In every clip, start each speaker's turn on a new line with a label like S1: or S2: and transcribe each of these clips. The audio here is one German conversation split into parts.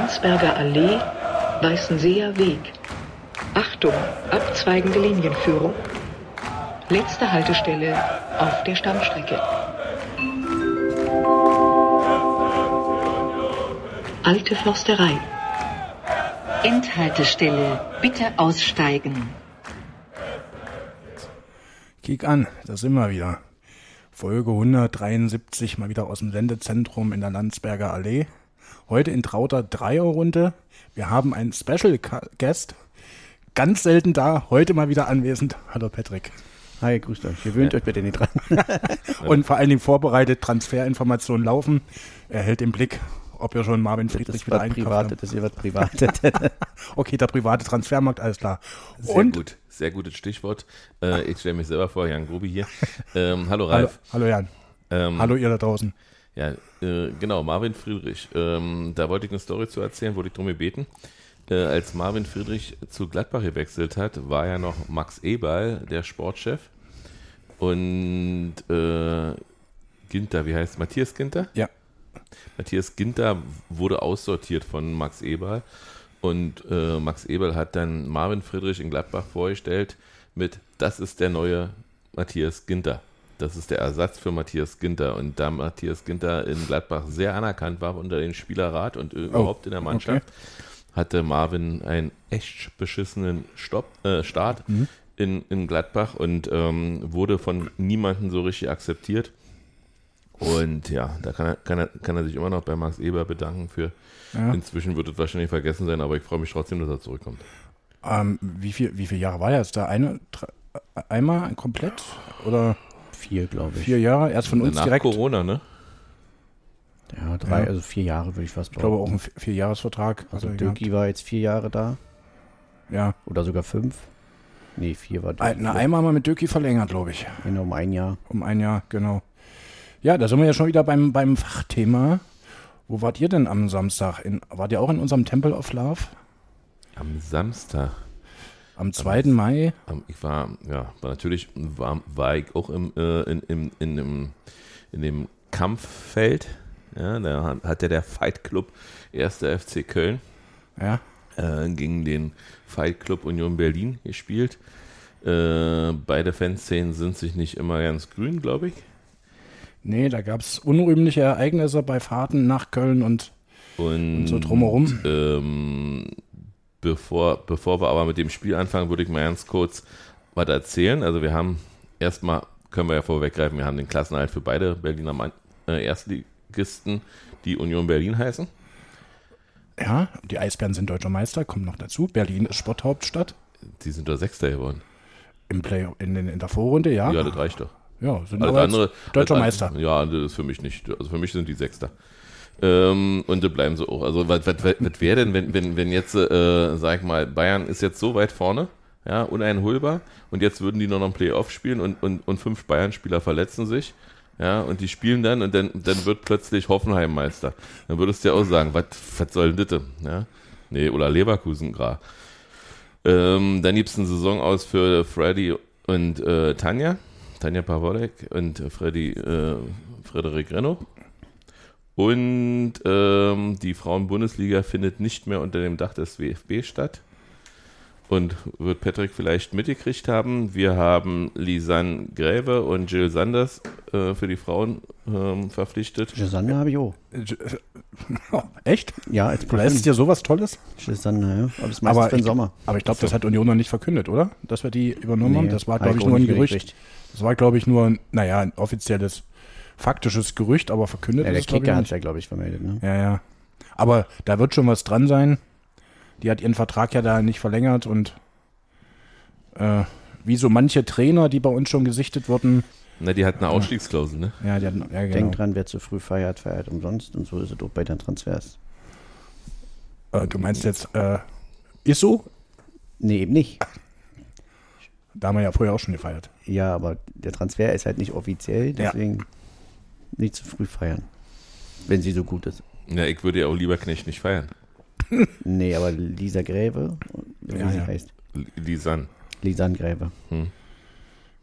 S1: Landsberger Allee, Weißenseer Weg. Achtung, abzweigende Linienführung. Letzte Haltestelle auf der Stammstrecke. Alte Försterei. Endhaltestelle, bitte aussteigen.
S2: Kick an, da sind wir wieder. Folge 173, mal wieder aus dem Sendezentrum in der Landsberger Allee. Heute in trauter Dreierrunde. Wir haben einen Special Guest, ganz selten da, heute mal wieder anwesend. Hallo Patrick.
S3: Hi, grüßt euch. Gewöhnt euch bitte nicht dran.
S2: Und vor allen Dingen vorbereitet, Transferinformationen laufen. Er hält den Blick, ob ihr schon Marvin Friedrich wieder einkauft habt.
S3: Das wird privat.
S2: Okay, der private Transfermarkt, alles klar.
S4: Sehr gutes Stichwort. Ich stelle mich selber vor, Jan Grubi hier. Hallo Ralf.
S2: Hallo Jan. Hallo ihr da draußen.
S4: Ja, genau, Marvin Friedrich. Da wollte ich eine Story zu erzählen, wurde ich darum gebeten. Als Marvin Friedrich zu Gladbach gewechselt hat, war ja noch Max Eberl, der Sportchef. Und Ginter, wie heißt Matthias Ginter?
S2: Ja.
S4: Matthias Ginter wurde aussortiert von Max Eberl. Und Max Eberl hat dann Marvin Friedrich in Gladbach vorgestellt mit, das ist der neue Matthias Ginter. Das ist der Ersatz für Matthias Ginter. Und da Matthias Ginter in Gladbach sehr anerkannt war unter dem Spielerrat und überhaupt in der Mannschaft, hatte Marvin einen echt beschissenen Start in Gladbach und wurde von niemandem so richtig akzeptiert. Und ja, da kann er sich immer noch bei Max Eberl bedanken für. Ja. Inzwischen wird es wahrscheinlich vergessen sein, aber ich freue mich trotzdem, dass er zurückkommt.
S2: Wie viele Jahre war er jetzt da? Einmal komplett? Oder
S3: 4, glaube ich.
S2: 4 Jahre? Erst von uns
S4: nach
S2: direkt?
S4: Nach Corona, ne?
S3: Ja, 3, also 4 Jahre würde ich fast
S2: glauben. Ich glaube auch ein 4-Jahres-Vertrag.
S3: Also Dürki war jetzt 4 Jahre da.
S2: Ja.
S3: Oder sogar 5. Nee, 4 war Dürki.
S2: Einmal mal mit Dürki verlängert, glaube ich.
S3: Genau, um 1 Jahr.
S2: Um 1 Jahr, genau. Ja, da sind wir ja schon wieder beim Fachthema. Wo wart ihr denn am Samstag? Wart ihr auch in unserem Temple of Love?
S4: Am Samstag?
S2: Am 2. Mai?
S4: Ich war ich auch in dem Kampffeld. Ja, da hat der Fight Club 1. FC Köln gegen den Fight Club Union Berlin gespielt. Beide Fanszenen sind sich nicht immer ganz grün, glaube ich.
S2: Nee, da gab es unrühmliche Ereignisse bei Fahrten nach Köln und so drumherum.
S4: Bevor wir aber mit dem Spiel anfangen, würde ich mal ganz kurz was erzählen. Also wir haben erstmal, können wir ja vorweggreifen, wir haben den Klassenerhalt für beide Berliner Erstligisten, die Union Berlin heißen.
S2: Ja, die Eisbären sind deutscher Meister, kommt noch dazu. Berlin ist Sporthauptstadt.
S4: Die sind doch Sechster geworden.
S2: Im in der Vorrunde, ja.
S4: Ja, das reicht doch.
S2: Ja, sind aber andere, deutscher Meister.
S4: Ja, das ist für mich nicht. Also für mich sind die Sechster. Und das bleiben sie auch. Also was wäre denn, wenn jetzt, sag ich mal, Bayern ist jetzt so weit vorne, ja, uneinholbar, und jetzt würden die noch ein Playoff spielen und 5 Bayern-Spieler verletzen sich, ja, und die spielen dann und dann wird plötzlich Hoffenheim Meister. Dann würdest du ja auch sagen, was soll denn das? Ja? Nee, oder Leverkusen gerade. Dann gibt es einen Saison aus für Freddy und Tanja Pawolek und Frederik Renno. Und die Frauen-Bundesliga findet nicht mehr unter dem Dach des WFB statt. Und wird Patrick vielleicht mitgekriegt haben, wir haben Lisanne Gräve und Jill Sanders für die Frauen verpflichtet.
S3: Jill Sanders habe ich auch.
S2: Echt?
S3: Ja, als
S2: ist dir sowas Tolles?
S3: Jill Sanders, ja. Aber das meistens für den Sommer.
S2: Aber ich glaube, das hat Union noch nicht verkündet, oder? Dass wir die übernommen haben. Das war, glaube ich, nur ein Gerücht. Das war, glaube ich, nur ein offizielles, faktisches Gerücht, aber verkündet
S3: ist es, glaube ich. Der Kicker hat es ja, glaube ich, vermeldet, ne?
S2: Ja. Aber da wird schon was dran sein. Die hat ihren Vertrag ja da nicht verlängert und wie so manche Trainer, die bei uns schon gesichtet wurden.
S4: Na, die hat eine Ausstiegsklausel, ne?
S2: Ja, genau.
S3: Denkt dran, wer zu früh feiert, feiert umsonst, und so ist es auch bei den Transfers.
S2: Du meinst jetzt, ist so?
S3: Nee, eben nicht.
S2: Da haben wir ja vorher auch schon gefeiert.
S3: Ja, aber der Transfer ist halt nicht offiziell, deswegen nicht zu früh feiern, wenn sie so gut ist.
S4: Ja, ich würde ja auch lieber Knecht nicht feiern.
S3: Nee, aber Lisa Gräve, wie sie heißt.
S4: Lisanne
S3: Gräve.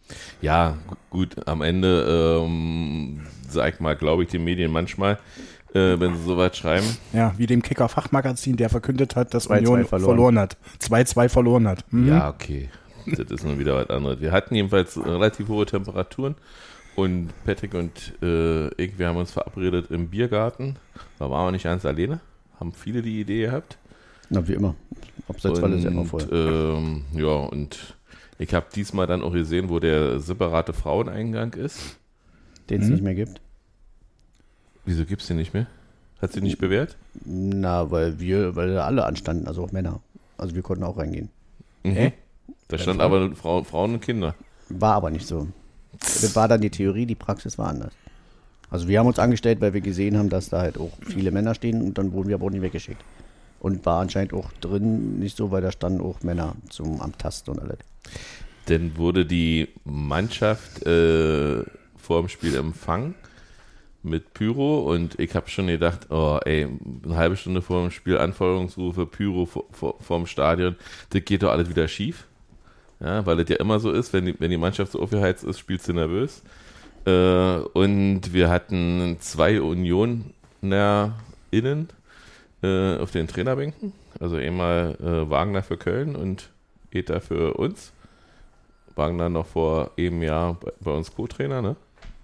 S4: Ja, gut, am Ende, sag ich mal, glaube ich den Medien manchmal, wenn sie sowas schreiben.
S2: Ja, wie dem Kicker-Fachmagazin, der verkündet hat, dass
S3: 2-2
S2: Union verloren hat. 2-2 verloren hat. Mhm.
S4: Ja, okay. Das ist nun wieder was anderes. Wir hatten jedenfalls relativ hohe Temperaturen und Patrick und ich, wir haben uns verabredet im Biergarten. Da waren wir nicht ganz alleine. Haben viele die Idee gehabt.
S3: Na, wie immer. Abseitsfalle ist ja immer voll.
S4: Ja, und ich habe diesmal dann auch gesehen, wo der separate Fraueneingang ist.
S3: Den es nicht mehr gibt.
S4: Wieso gibt es den nicht mehr? Hat sie nicht bewährt?
S3: Na, weil da alle anstanden, also auch Männer. Also wir konnten auch reingehen.
S4: Mhm. Da stand aber Frauen und Kinder.
S3: War aber nicht so. Das war dann die Theorie, die Praxis war anders. Also wir haben uns angestellt, weil wir gesehen haben, dass da halt auch viele Männer stehen und dann wurden wir aber auch nicht weggeschickt. Und war anscheinend auch drin nicht so, weil da standen auch Männer zum Amtasten und alles.
S4: Dann wurde die Mannschaft vor dem Spiel empfangen mit Pyro und ich habe schon gedacht, oh ey, eine halbe Stunde vor dem Spiel Anfeuerungsrufe, Pyro vorm Stadion, das geht doch alles wieder schief. Ja, weil das ja immer so ist, wenn die Mannschaft so aufgeheizt ist, spielst du nervös. Und wir hatten 2 UnionerInnen auf den Trainerbänken. Also einmal Wagner für Köln und Eta für uns. Wagner noch vor einem Jahr bei uns Co-Trainer, ne?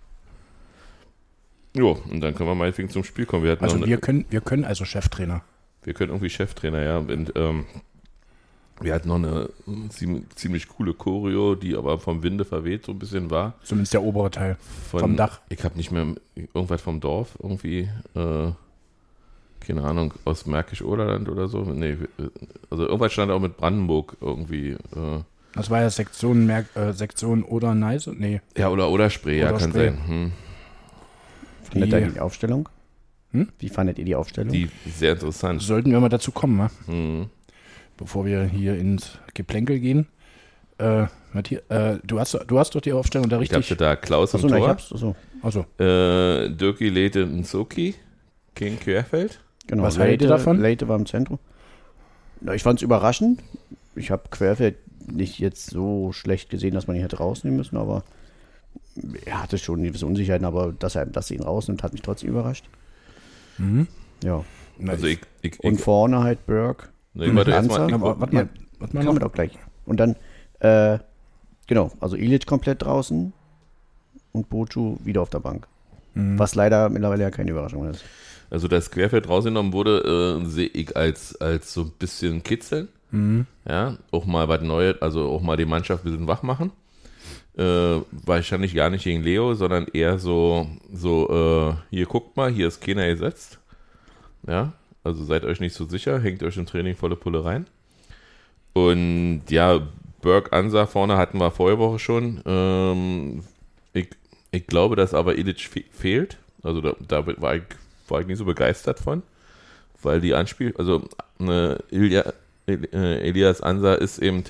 S4: Jo, und dann können wir meinetwegen zum Spiel kommen. Wir
S2: können also Cheftrainer.
S4: Wir können irgendwie Cheftrainer, ja. Und wir hatten noch eine ziemlich coole Choreo, die aber vom Winde verweht so ein bisschen war.
S2: Zumindest der obere Teil vom Dach.
S4: Ich habe nicht mehr irgendwas vom Dorf irgendwie, keine Ahnung, aus Märkisch-Oderland oder so. Nee, also irgendwas stand auch mit Brandenburg irgendwie.
S2: Das war ja Sektion Oder-Neiße? Nee.
S4: Ja, oder Oder-Spree, ja, kann
S2: Spree.
S4: sein.
S3: Fandet ihr die Aufstellung? Wie fandet ihr die Aufstellung?
S4: Die sehr interessant.
S2: Sollten wir mal dazu kommen, ne? Bevor wir hier ins Geplänkel gehen. Matthias, du hast doch die Aufstellung da richtig.
S4: Ich habe da Klaus im
S3: Achso,
S4: Tor.
S3: ich hab's. Achso.
S4: Dirki, Leite und Soki. King Querfeld.
S3: Genau.
S2: Was haltet ihr davon?
S3: Leite war im Zentrum. Na, ich fand es überraschend. Ich habe Querfeld nicht jetzt so schlecht gesehen, dass man ihn hätte rausnehmen müssen, aber er hatte schon gewisse Unsicherheiten, aber dass er ihn rausnimmt, hat mich trotzdem überrascht.
S2: Mhm.
S3: Ja.
S4: Also
S3: Und vorne halt Burke.
S4: Warte erstmal.
S2: Warte mal
S3: Kommen wir doch gleich. Und dann, genau, also Ilic komplett draußen und Bochu wieder auf der Bank. Was leider mittlerweile ja keine Überraschung ist.
S4: Also das Querfeld rausgenommen wurde, sehe ich als so ein bisschen kitzeln. Ja, auch mal was Neues, also auch mal die Mannschaft ein bisschen wach machen. Wahrscheinlich gar nicht gegen Leo, sondern eher so hier guckt mal, hier ist keiner gesetzt. Ja, also seid euch nicht so sicher, hängt euch im Training volle Pulle rein. Und ja, Burke, Ansa vorne hatten wir vorige Woche schon. Ich glaube, dass aber Ilic fehlt. Also da war ich nicht so begeistert von, weil die also Elias Ansa ist eben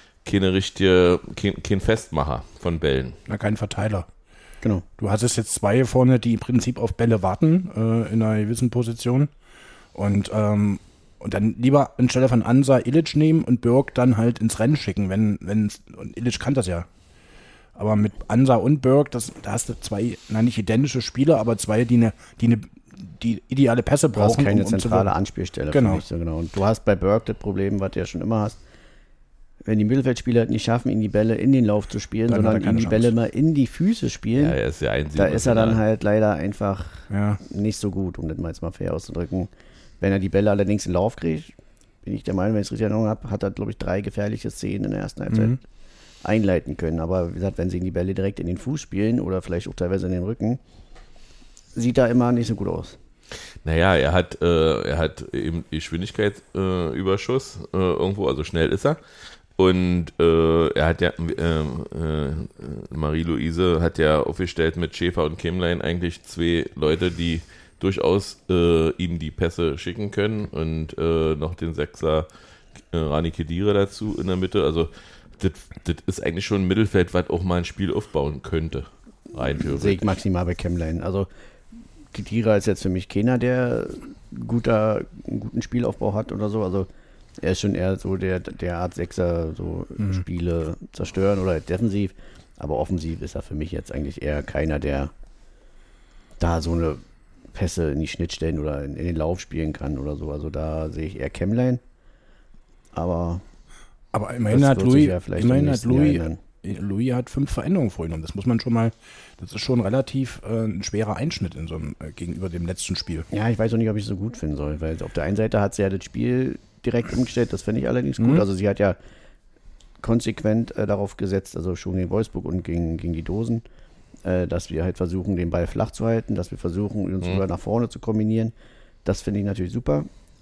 S4: kein Festmacher von Bällen.
S2: Na, kein Verteiler.
S3: Genau.
S2: Du hattest jetzt 2 vorne, die im Prinzip auf Bälle warten, in einer gewissen Position. Und dann lieber anstelle von Ansa Ilic nehmen und Burke dann halt ins Rennen schicken, und Ilic kann das ja. Aber mit Ansa und Burke, da hast du 2, nicht identische Spieler, aber 2, die ideale Pässe
S3: Du hast
S2: brauchen.
S3: keine zentrale Anspielstelle.
S2: Genau.
S3: Für mich so genau. Und du hast bei Burke das Problem, was du ja schon immer hast, wenn die Mittelfeldspieler es nicht schaffen, ihn die Bälle in den Lauf zu spielen,
S2: Dann
S3: sondern ihm die Bälle
S2: Chance.
S3: mal in die Füße spielen,
S4: Ja, er ist ja
S3: da ist er dann halt leider einfach
S2: Ja.
S3: nicht so gut, um das mal jetzt mal fair auszudrücken. Wenn er die Bälle allerdings in den Lauf kriegt, bin ich der Meinung, wenn ich es richtig in Erinnerung habe, hat er, glaube ich, 3 gefährliche Szenen in der ersten Halbzeit einleiten können. Aber wie gesagt, wenn sie die Bälle direkt in den Fuß spielen oder vielleicht auch teilweise in den Rücken, sieht er immer nicht so gut aus.
S4: Naja, er hat eben Geschwindigkeitsüberschuss irgendwo, also schnell ist er. Und er hat ja, Marie-Louise hat ja aufgestellt mit Schäfer und Kämlein eigentlich 2 Leute, die durchaus ihm die Pässe schicken können und noch den Sechser Rani Kedira dazu in der Mitte. Also das ist eigentlich schon ein Mittelfeld, was auch mal ein Spiel aufbauen könnte. Rein
S3: Sehe ich
S4: theoretisch.
S3: maximal bei Kämlein. Also Kedira ist jetzt für mich keiner, der einen guten Spielaufbau hat oder so. Also er ist schon eher so der Art Sechser, so Spiele zerstören oder defensiv. Aber offensiv ist er für mich jetzt eigentlich eher keiner, der da so eine Pässe in die Schnittstellen oder in den Lauf spielen kann oder so. Also da sehe ich eher Kämmlein. Aber
S2: immerhin
S3: das
S2: hat
S3: wird sich
S2: Louis,
S3: ja vielleicht im nächsten Jahr ändern.
S2: Louis hat 5 Veränderungen vorgenommen. Das muss man schon mal, das ist schon relativ ein schwerer Einschnitt in so einem, gegenüber dem letzten Spiel.
S3: Ja, ich weiß auch nicht, ob ich es so gut finden soll, weil auf der einen Seite hat sie ja das Spiel direkt umgestellt, das finde ich allerdings gut. Also sie hat ja konsequent darauf gesetzt, also schon gegen Wolfsburg und gegen die Dosen, dass wir halt versuchen, den Ball flach zu halten, dass wir versuchen, uns sogar nach vorne zu kombinieren. Das finde ich natürlich super.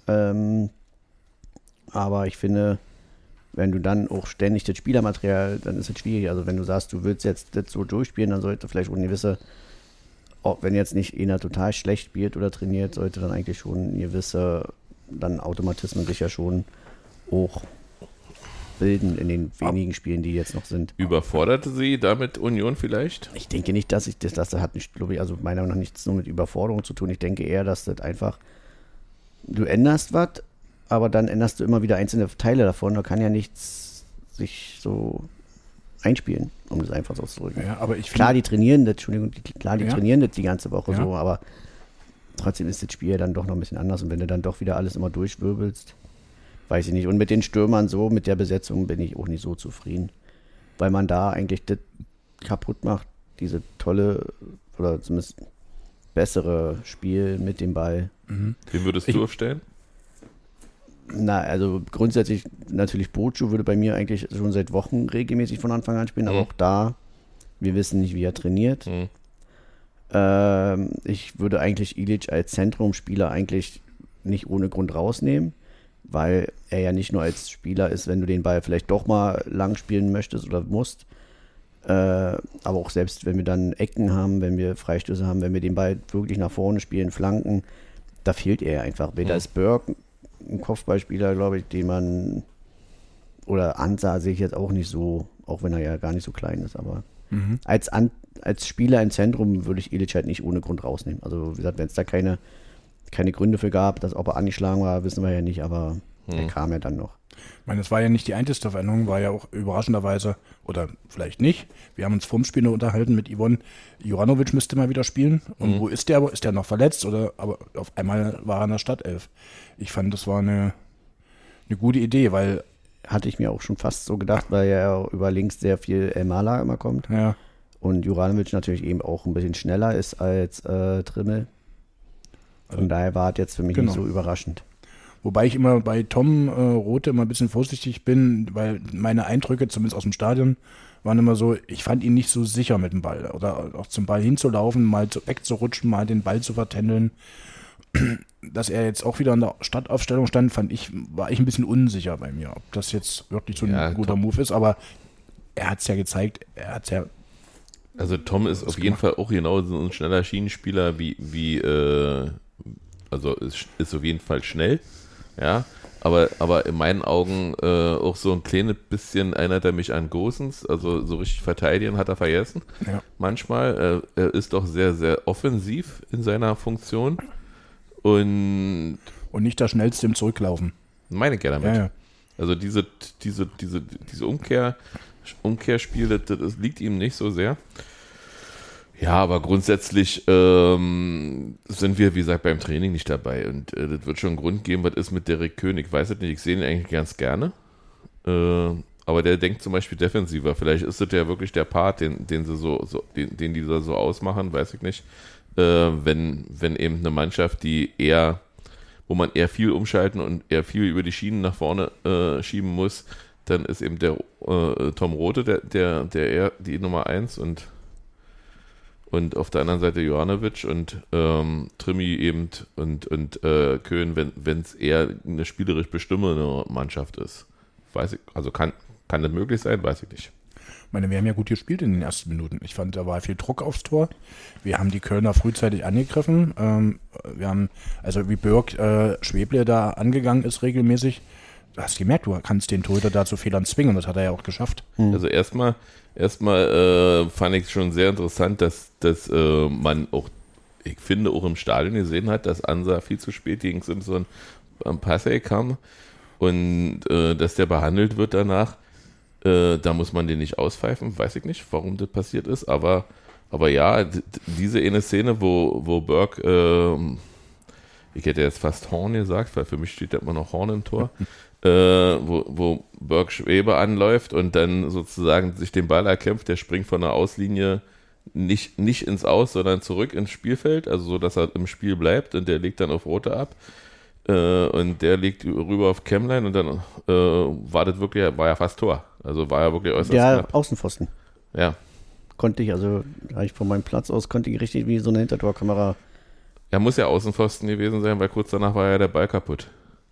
S3: Aber ich finde, wenn du dann auch ständig das Spielermaterial, dann ist es schwierig. Also wenn du sagst, du willst jetzt das so durchspielen, dann sollte vielleicht auch eine gewisse, auch wenn jetzt nicht einer total schlecht spielt oder trainiert, sollte dann eigentlich schon eine gewisse dann Automatismen sicher schon auch bilden in den wenigen Spielen, die jetzt noch sind.
S4: Überforderte sie damit Union vielleicht?
S3: Ich denke nicht, dass das hat nicht, glaube ich, also meiner Meinung nach nichts nur mit Überforderung zu tun. Ich denke eher, dass das einfach, du änderst was, aber dann änderst du immer wieder einzelne Teile davon. Da kann ja nichts sich so einspielen, um das einfach so auszudrücken.
S2: Ja, aber ich
S3: klar, die trainieren das, trainieren das die ganze Woche
S2: Ja.
S3: so, aber trotzdem ist das Spiel ja dann doch noch ein bisschen anders. Und wenn du dann doch wieder alles immer durchwirbelst, weiß ich nicht. Und mit den Stürmern so, mit der Besetzung bin ich auch nicht so zufrieden. Weil man da eigentlich das kaputt macht, diese tolle oder zumindest bessere Spiel mit dem Ball.
S4: Wen würdest du aufstellen?
S3: Na, also grundsätzlich natürlich Bochu würde bei mir eigentlich schon seit Wochen regelmäßig von Anfang an spielen, aber auch da, wir wissen nicht, wie er trainiert. Ich würde eigentlich Ilic als Zentrumspieler eigentlich nicht ohne Grund rausnehmen, weil er ja nicht nur als Spieler ist, wenn du den Ball vielleicht doch mal lang spielen möchtest oder musst, aber auch selbst, wenn wir dann Ecken haben, wenn wir Freistöße haben, wenn wir den Ball wirklich nach vorne spielen, Flanken, da fehlt er einfach. Weder ist Burke ein Kopfballspieler, glaube ich, den man, oder Ansa sehe ich jetzt auch nicht so, auch wenn er ja gar nicht so klein ist, aber als Spieler im Zentrum würde ich Ilic halt nicht ohne Grund rausnehmen. Also wie gesagt, wenn es da keine Gründe für gab, dass ob er angeschlagen war, wissen wir ja nicht, aber er kam ja dann noch.
S2: Ich meine, es war ja nicht die einzige Veränderung, war ja auch überraschenderweise, oder vielleicht nicht, wir haben uns vorm Spiel noch unterhalten mit Yvonne, Juranovic müsste mal wieder spielen. Und wo ist der? Ist der noch verletzt? Aber auf einmal war er in der Startelf. Ich fand, das war eine gute Idee, weil...
S3: Hatte ich mir auch schon fast so gedacht, weil ja über links sehr viel Elmala immer kommt.
S2: Ja.
S3: Und Juranovic natürlich eben auch ein bisschen schneller ist als Trimmel. Von daher war es jetzt für mich nicht so überraschend.
S2: Wobei ich immer bei Tom Rothe immer ein bisschen vorsichtig bin, weil meine Eindrücke, zumindest aus dem Stadion, waren immer so, ich fand ihn nicht so sicher mit dem Ball. Oder auch zum Ball hinzulaufen, mal wegzurutschen, mal den Ball zu vertändeln. Dass er jetzt auch wieder in der Startaufstellung stand, war ich ein bisschen unsicher bei mir, ob das jetzt wirklich so ein guter Move ist. Aber er hat es ja gezeigt,
S4: Also Tom ist auf jeden Fall auch genau so ein schneller Schienenspieler also ist auf jeden Fall schnell, ja, aber in meinen Augen auch so ein kleines bisschen erinnert er mich an Gosens, also so richtig verteidigen hat er vergessen, manchmal. Er ist doch sehr, sehr offensiv in seiner Funktion und
S2: nicht das Schnellste im Zurücklaufen.
S4: Meine ich ja damit.
S2: Ja.
S4: Also diese Umkehrspiel, das liegt ihm nicht so sehr. Ja, aber grundsätzlich sind wir, wie gesagt, beim Training nicht dabei. Und das wird schon einen Grund geben, was ist mit Derek König. Ich weiß es nicht, ich sehe ihn eigentlich ganz gerne. Aber der denkt zum Beispiel defensiver. Vielleicht ist das ja wirklich der Part, den die da so ausmachen, weiß ich nicht. Wenn eben eine Mannschaft, wo man eher viel umschalten und eher viel über die Schienen nach vorne schieben muss, dann ist eben der Tom Rothe der die Nummer 1 und auf der anderen Seite Juranovic und Trimmi eben und Köhn, wenn es eher eine spielerisch bestimmende Mannschaft ist. Weiß ich, also kann das möglich sein? Weiß ich nicht.
S2: Ich meine, wir haben ja gut gespielt in den ersten Minuten. Ich fand, da war viel Druck aufs Tor. Wir haben die Kölner frühzeitig angegriffen. Wir haben, also wie Burke Schweble da angegangen ist regelmäßig, du hast gemerkt, du kannst den Torhüter da zu Fehlern zwingen und das hat er ja auch geschafft.
S4: Also erstmal fand ich schon sehr interessant, dass man auch, ich finde, auch im Stadion gesehen hat, dass Ansa viel zu spät gegen Simpson am Passay kam und dass der behandelt wird danach. Da muss man den nicht auspfeifen, weiß ich nicht, warum das passiert ist, aber Aber ja, diese eine Szene, wo Burke, ich hätte jetzt fast Horn gesagt, weil für mich steht da immer noch Horn im Tor, wo Burke Schwebe anläuft und dann sozusagen sich den Ball erkämpft, der springt von der Auslinie nicht ins Aus, sondern zurück ins Spielfeld, also so, dass er im Spiel bleibt und der legt dann auf Rote ab und der legt rüber auf Kemmlein und dann war ja fast Tor, also war ja wirklich äußerst knapp.
S3: Außenpfosten.
S4: Ja.
S3: Konnte ich, also von meinem Platz aus, konnte ich richtig wie so eine Hintertorkamera.
S4: Er muss ja Außenpfosten gewesen sein, weil kurz danach war ja der Ball kaputt.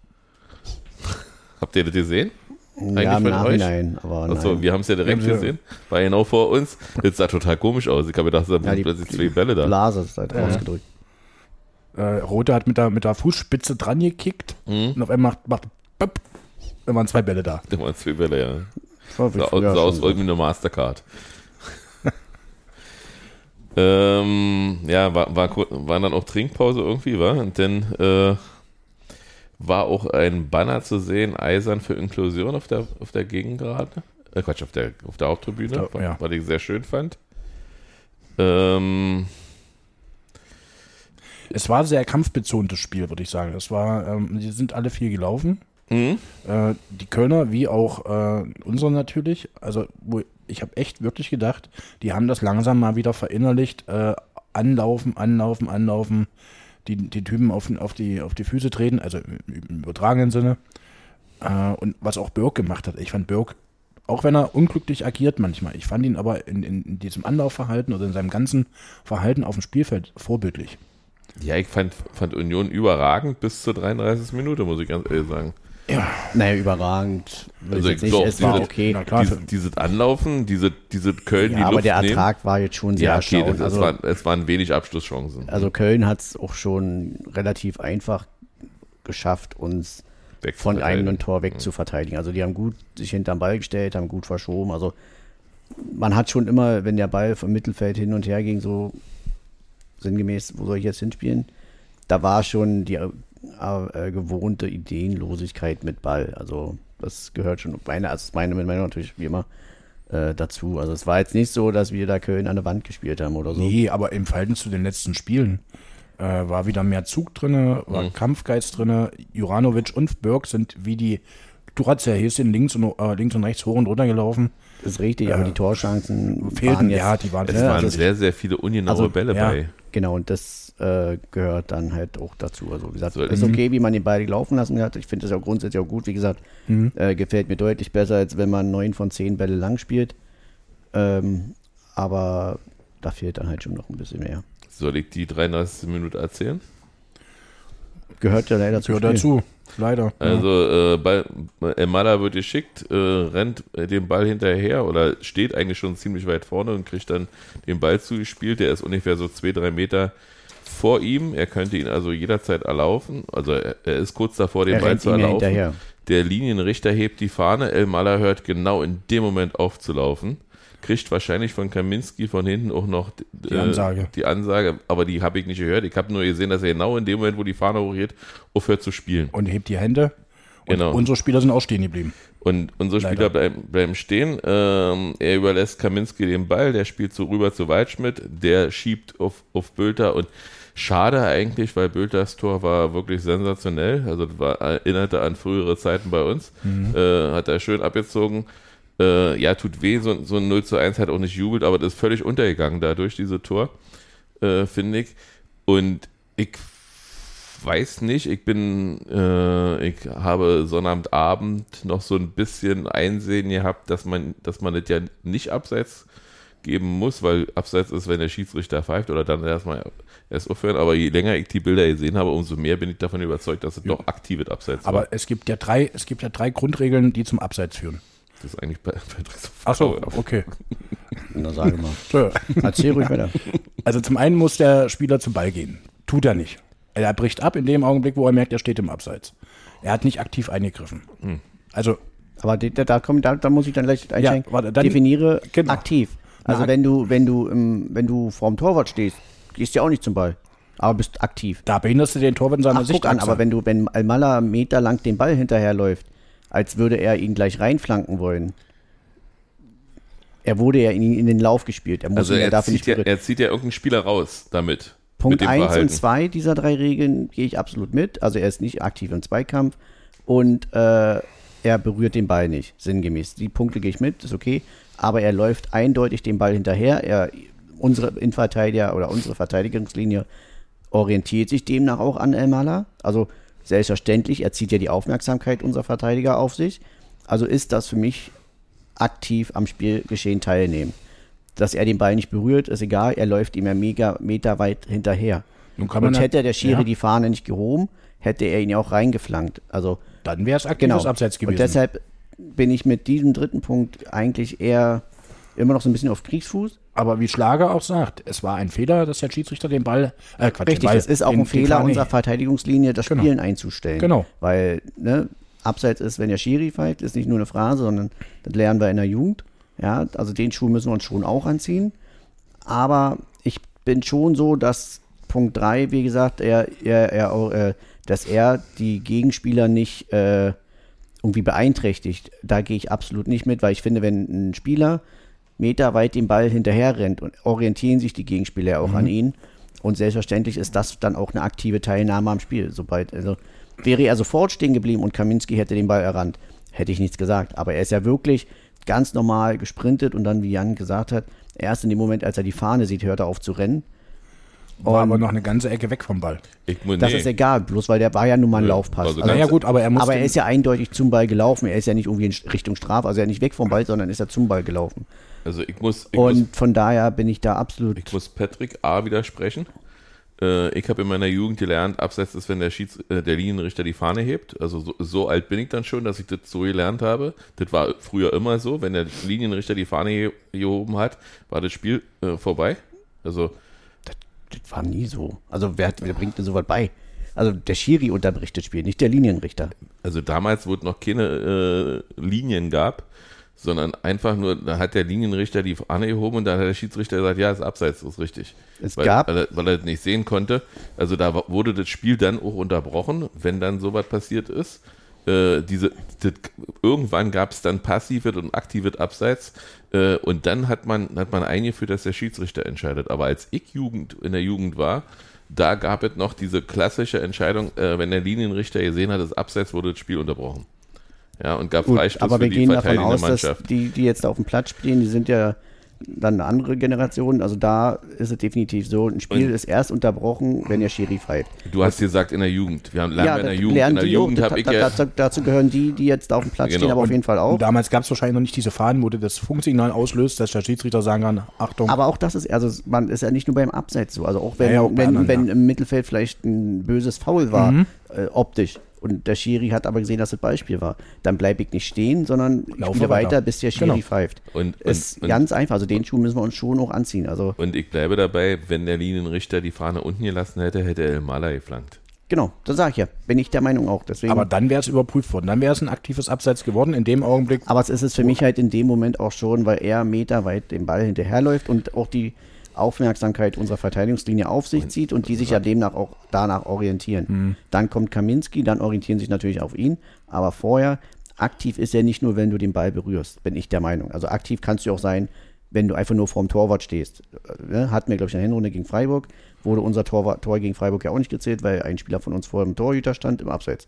S4: Habt ihr das gesehen?
S3: Ja, im Nachhinein, aber nein.
S4: Achso, wir haben es ja direkt gesehen. War genau vor uns. Das sah total komisch aus. Ich habe gedacht, da sind plötzlich 2 Bälle da.
S3: Blase ist halt rausgedrückt.
S2: Rote hat mit der Fußspitze dran gekickt und auf einmal macht da waren 2 Bälle da.
S4: Da waren 2 Bälle, ja.
S3: Sah
S4: aus irgendwie eine Mastercard. Ja, war dann auch Trinkpause irgendwie, war? Und dann war auch ein Banner zu sehen, Eisern für Inklusion auf der Gegengrade. Quatsch, auf der Haupttribüne, was ich sehr schön fand.
S2: Es war ein sehr kampfbezogenes Spiel, würde ich sagen. Die sind alle viel gelaufen. Die Kölner, wie auch unsere natürlich. Also, ich habe echt wirklich gedacht, die haben das langsam mal wieder verinnerlicht. Anlaufen. Die Typen auf die Füße treten, also im übertragenen Sinne. Und was auch Burke gemacht hat. Ich fand Burke, auch wenn er unglücklich agiert manchmal, ich fand ihn aber in diesem Anlaufverhalten oder in seinem ganzen Verhalten auf dem Spielfeld vorbildlich.
S4: Ja, ich fand Union überragend bis zur 33. Minute, muss ich ganz ehrlich sagen.
S3: Ja. Naja, überragend.
S4: Also
S3: es war okay.
S4: Dieses Anlaufen, diese Köln, die
S3: aber
S4: Luft
S3: der Ertrag
S4: nehmen,
S3: war jetzt schon sehr erstaunlich.
S4: Es waren wenig Abschlusschancen.
S3: Also Köln hat es auch schon relativ einfach geschafft, uns von einem Tor weg zu verteidigen. Also die haben gut sich hinterm Ball gestellt, haben gut verschoben. Also man hat schon immer, wenn der Ball vom Mittelfeld hin und her ging, so sinngemäß, wo soll ich jetzt hinspielen, da war schon die gewohnte Ideenlosigkeit mit Ball. Also das gehört schon, meine Meinung natürlich wie immer dazu. Also es war jetzt nicht so, dass wir da Köln an der Wand gespielt haben oder so.
S2: Nee, aber im Verhältnis zu den letzten Spielen war wieder mehr Zug drin, war Kampfgeist drin. Juranovic und Burke sind wie die Durazia Häschen links und rechts hoch und runter gelaufen.
S3: Das ist richtig, aber die Torchancen
S2: fehlten.
S3: Es
S4: waren sehr, sehr viele ungenaue Bälle bei.
S3: Genau, und das gehört dann halt auch dazu. Also wie gesagt, es ist okay, wie man den Ball laufen lassen hat. Ich finde das ja grundsätzlich auch gut. Wie gesagt, gefällt mir deutlich besser, als wenn man 9 von 10 Bälle lang spielt. Aber da fehlt dann halt schon noch ein bisschen mehr.
S4: Soll ich die 33. Minute erzählen?
S3: Gehört ja leider dazu.
S2: Leider.
S4: Also Emala wird geschickt, rennt den Ball hinterher oder steht eigentlich schon ziemlich weit vorne und kriegt dann den Ball zugespielt. Der ist ungefähr so 2-3 Meter vor ihm. Er könnte ihn also jederzeit erlaufen. Also er ist kurz davor, den Ball zu erlaufen.
S3: Hinterher.
S4: Der Linienrichter hebt die Fahne. Elmala hört genau in dem Moment auf zu laufen. Kriegt wahrscheinlich von Kaminski von hinten auch noch die Ansage, aber die habe ich nicht gehört. Ich habe nur gesehen, dass er genau in dem Moment, wo die Fahne hochgeht, aufhört zu spielen.
S2: Und hebt die Hände. Und
S4: genau.
S2: Unsere Spieler sind auch stehen geblieben.
S4: Und unsere Spieler bleiben stehen. Er überlässt Kaminski den Ball, der spielt so rüber zu Waldschmidt, der schiebt auf Bülter und schade eigentlich, weil Bülters Tor war wirklich sensationell. Also das erinnerte an frühere Zeiten bei uns. Hat er schön abgezogen. Tut weh, so ein 0:1 hat auch nicht jubelt, aber das ist völlig untergegangen dadurch, diese Tor, finde ich. Und ich weiß nicht, ich habe Sonnabendabend noch so ein bisschen Einsehen gehabt, dass man das ja nicht abseits geben muss, weil abseits ist, wenn der Schiedsrichter pfeift oder dann erst aufhören, aber je länger ich die Bilder gesehen habe, umso mehr bin ich davon überzeugt, dass es doch aktives Abseits war.
S2: Aber es gibt ja drei Grundregeln, die zum Abseits führen.
S4: Das ist eigentlich bei
S2: Achso, okay.
S3: Na, sage mal. So. Erzähl ruhig weiter.
S2: Also zum einen muss der Spieler zum Ball gehen. Tut er nicht. Er bricht ab in dem Augenblick, wo er merkt, er steht im Abseits. Er hat nicht aktiv eingegriffen. Also,
S3: aber da muss ich dann gleich einschränken.
S2: Ja,
S3: definiere aktiv. Also wenn du vorm Torwart stehst, gehst du ja auch nicht zum Ball. Aber bist aktiv.
S2: Da behinderst du den Torwart in seiner Sicht.
S3: Aber wenn Elmala meterlang den Ball hinterherläuft, als würde er ihn gleich reinflanken wollen, Er wurde ja in den Lauf gespielt. Er muss
S4: Also
S3: ihn ja
S4: er
S3: dafür
S4: zieht,
S3: nicht berühren.
S4: er zieht ja irgendeinen Spieler raus damit.
S3: Punkt
S4: mit dem
S3: 1
S4: Verhalten.
S3: und 2 dieser 3 Regeln gehe ich absolut mit. Also er ist nicht aktiv im Zweikampf und er berührt den Ball nicht, sinngemäß. Die Punkte gehe ich mit, ist okay. Aber er läuft eindeutig dem Ball hinterher. Unsere Innenverteidiger oder unsere Verteidigungslinie orientiert sich demnach auch an Elmalah. Also selbstverständlich, er zieht ja die Aufmerksamkeit unserer Verteidiger auf sich. Also ist das für mich aktiv am Spielgeschehen teilnehmen. Dass er den Ball nicht berührt, ist egal, er läuft ihm ja Meter weit hinterher.
S2: Nun kann man
S3: Und hätte der Schiri
S2: ja.
S3: die Fahne nicht gehoben, hätte er ihn ja auch reingeflankt. Also
S2: Dann wäre es aktives Abseits gewesen.
S3: Und deshalb bin ich mit diesem dritten Punkt eigentlich eher immer noch so ein bisschen auf Kriegsfuß.
S2: Aber wie Schlager auch sagt, es war ein Fehler, dass der Schiedsrichter den Ball,
S3: Richtig, es ist auch ein Fehler unserer Verteidigungslinie, das Spielen einzustellen.
S2: Genau.
S3: Weil Abseits ist, wenn der Schiri pfeift, ist nicht nur eine Phrase, sondern das lernen wir in der Jugend. Ja, also den Schuh müssen wir uns schon auch anziehen. Aber ich bin schon so, dass Punkt 3, wie gesagt, dass er die Gegenspieler nicht irgendwie beeinträchtigt. Da gehe ich absolut nicht mit, weil ich finde, wenn ein Spieler meterweit den Ball hinterher rennt und orientieren sich die Gegenspieler auch an ihn. Und selbstverständlich ist das dann auch eine aktive Teilnahme am Spiel. Wäre er sofort stehen geblieben und Kaminski hätte den Ball errannt, hätte ich nichts gesagt. Aber er ist ja wirklich ganz normal gesprintet und dann, wie Jan gesagt hat, erst in dem Moment, als er die Fahne sieht, hört er auf zu rennen.
S2: War aber noch eine ganze Ecke weg vom Ball.
S3: Das ist egal, bloß weil der war ja nun mal ein Laufpass.
S4: Also
S2: naja gut, aber
S3: er ist ja eindeutig zum Ball gelaufen. Er ist ja nicht irgendwie in Richtung Strafe, also er ist nicht weg vom Ball, sondern ist ja zum Ball gelaufen.
S4: Also
S3: von daher bin ich da absolut...
S4: Ich muss Patrick A. widersprechen. Ich habe in meiner Jugend gelernt, Abseits ist, wenn der Linienrichter die Fahne hebt. Also so alt bin ich dann schon, dass ich das so gelernt habe. Das war früher immer so. Wenn der Linienrichter die Fahne gehoben hat, war das Spiel vorbei. Also
S3: das war nie so. Also wer bringt denn sowas bei? Also der Schiri unterbricht das Spiel, nicht der Linienrichter.
S4: Also damals, wo es noch keine Linien gab, sondern einfach nur, da hat der Linienrichter die Fahne gehoben und dann hat der Schiedsrichter gesagt, ja, ist Abseits, das ist richtig. Weil er das nicht sehen konnte. Also da wurde das Spiel dann auch unterbrochen, wenn dann sowas passiert ist. Irgendwann gab es dann passives und aktives Abseits und dann hat man eingeführt, dass der Schiedsrichter entscheidet. Aber als ich in der Jugend war, da gab es noch diese klassische Entscheidung, wenn der Linienrichter gesehen hat, das Abseits, wurde das Spiel unterbrochen. Ja, und gab Freistoß
S3: aber
S4: für
S3: wir
S4: die
S3: gehen davon
S4: verteidigende
S3: aus,
S4: Mannschaft.
S3: dass die jetzt auf dem Platz spielen, die sind ja dann eine andere Generation. Also da ist es definitiv so, ein Spiel ist erst unterbrochen, wenn der Schiri pfeift.
S4: Du hast gesagt in der Jugend. Wir lernen in der Jugend. In der Jugend habe ich
S3: dazu gehören die jetzt auf dem Platz stehen, aber auf jeden Fall auch.
S2: Und damals gab es wahrscheinlich noch nicht diese Fahnen, wo das Funksignal auslöst, dass der Schiedsrichter sagen kann, Achtung.
S3: Aber auch das ist, also man ist ja nicht nur beim Abseits so. Also auch wenn im Mittelfeld vielleicht ein böses Foul war, optisch, und der Schiri hat aber gesehen, dass das Beispiel war, dann bleibe ich nicht stehen, sondern ich spiele weiter, bis der Schiri pfeift. Ist ganz einfach, also den Schuh müssen wir uns schon auch anziehen. Also
S4: und ich bleibe dabei, wenn der Linienrichter die Fahne unten gelassen hätte, hätte Elmalah geflankt.
S3: Genau, das sage ich ja. Bin ich der Meinung auch. Deswegen,
S2: aber dann wäre es überprüft worden. Dann wäre es ein aktives Abseits geworden in dem Augenblick.
S3: Aber es ist es für mich halt in dem Moment auch schon, weil er meterweit den Ball hinterherläuft und auch die Aufmerksamkeit unserer Verteidigungslinie auf sich zieht und die sich ja demnach auch danach orientieren. Dann kommt Kaminski, dann orientieren sich natürlich auf ihn, aber vorher, aktiv ist er nicht nur, wenn du den Ball berührst, bin ich der Meinung. Also aktiv kannst du auch sein, wenn du einfach nur vorm Torwart stehst. Hatten wir, glaube ich, in der Hinrunde gegen Freiburg, wurde unser Tor gegen Freiburg ja auch nicht gezählt, weil ein Spieler von uns vor dem Torhüter stand im Abseits.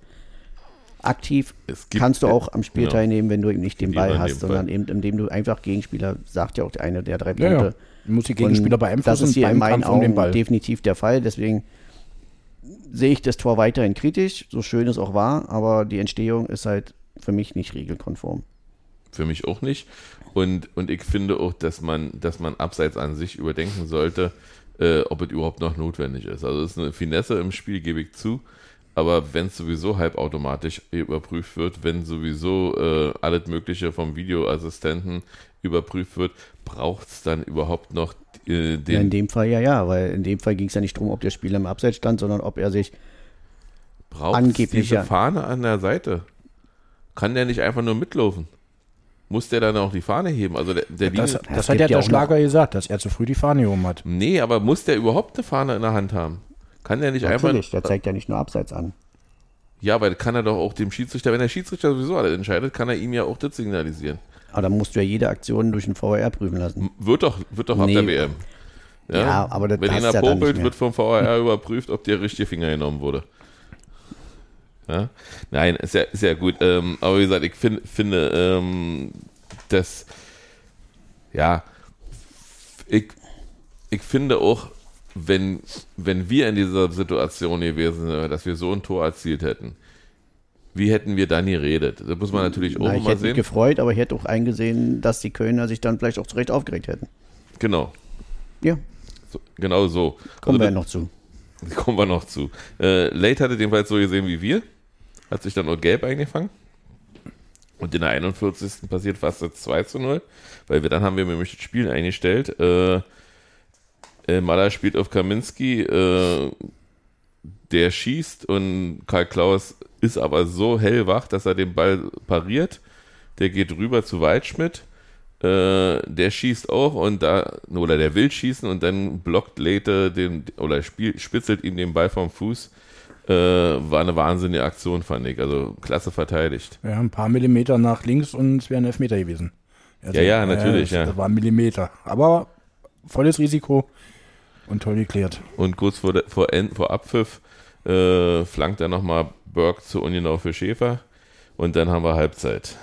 S3: Aktiv kannst du auch am Spiel teilnehmen, wenn du eben nicht den Ball hast, sondern eben indem du einfach Gegenspieler, sagt ja auch eine der 3 Punkte. Ja.
S2: Du musst die Gegenspieler beeinflussen.
S3: Das ist hier in meinen Augen definitiv der Fall, deswegen sehe ich das Tor weiterhin kritisch, so schön es auch war, aber die Entstehung ist halt für mich nicht regelkonform.
S4: Für mich auch nicht. Und ich finde auch, dass man Abseits an sich überdenken sollte, ob es überhaupt noch notwendig ist. Also es ist eine Finesse im Spiel, gebe ich zu. Aber wenn es sowieso halbautomatisch überprüft wird, wenn sowieso alles Mögliche vom Videoassistenten überprüft wird, braucht es dann überhaupt noch den...
S3: Ja, in dem Fall ja, weil in dem Fall ging es ja nicht darum, ob der Spieler im Abseits stand, sondern ob er sich angeblich...
S4: Diese Fahne an der Seite? Kann der nicht einfach nur mitlaufen? Muss der dann auch die Fahne heben? Also
S2: das hat ja der Schlager gesagt, dass er zu früh die Fahne gehoben hat.
S4: Nee, aber muss der überhaupt eine Fahne in der Hand haben? Kann der nicht einfach...
S3: Natürlich, der zeigt ja nicht nur Abseits an.
S4: Ja, weil kann er doch auch dem Schiedsrichter, wenn der Schiedsrichter sowieso alles entscheidet, kann er ihm ja auch das signalisieren.
S3: Aber dann musst du ja jede Aktion durch den VAR prüfen lassen.
S4: Wird doch ab
S3: Nee.
S4: der WM.
S3: Ja, aber das
S4: wenn
S3: passt
S4: einer
S3: ja dann nicht
S4: popelt,
S3: mehr.
S4: wird vom VAR überprüft, ob der richtige Finger genommen wurde. Ja? Nein, ist ja gut. Aber wie gesagt, ich finde, dass ich finde auch, wenn wir in dieser Situation gewesen wären, dass wir so ein Tor erzielt hätten, wie hätten wir dann geredet? Das muss man natürlich auch
S3: Ich
S4: mal
S3: hätte mich
S4: sehen.
S3: gefreut, aber ich hätte auch eingesehen, dass die Kölner sich dann vielleicht auch zurecht aufgeregt hätten.
S4: Genau.
S3: Ja,
S4: So, genau so.
S3: kommen wir ja
S4: Also,
S3: noch zu.
S4: kommen wir noch zu. Late hatte den Fall so gesehen wie wir. Hat sich dann auch gelb eingefangen. Und in der 41. passiert fast das 2:0, weil dann haben wir nämlich das Spiel eingestellt. Maller spielt auf Kaminski, der schießt und Karl Klaus ist aber so hellwach, dass er den Ball pariert. Der geht rüber zu Waldschmidt. Der schießt auch oder der will schießen und dann blockt Lete spitzelt ihm den Ball vom Fuß. War eine wahnsinnige Aktion, fand ich. Also klasse verteidigt.
S2: Ja, ein paar Millimeter nach links und es wäre ein Elfmeter gewesen. Also,
S4: Ja, natürlich, ja.
S2: Das war ein Millimeter. Aber volles Risiko und toll geklärt.
S4: Und kurz vor Abpfiff flankt er nochmal Burke zu ungenau für Schäfer. Und dann haben wir Halbzeit.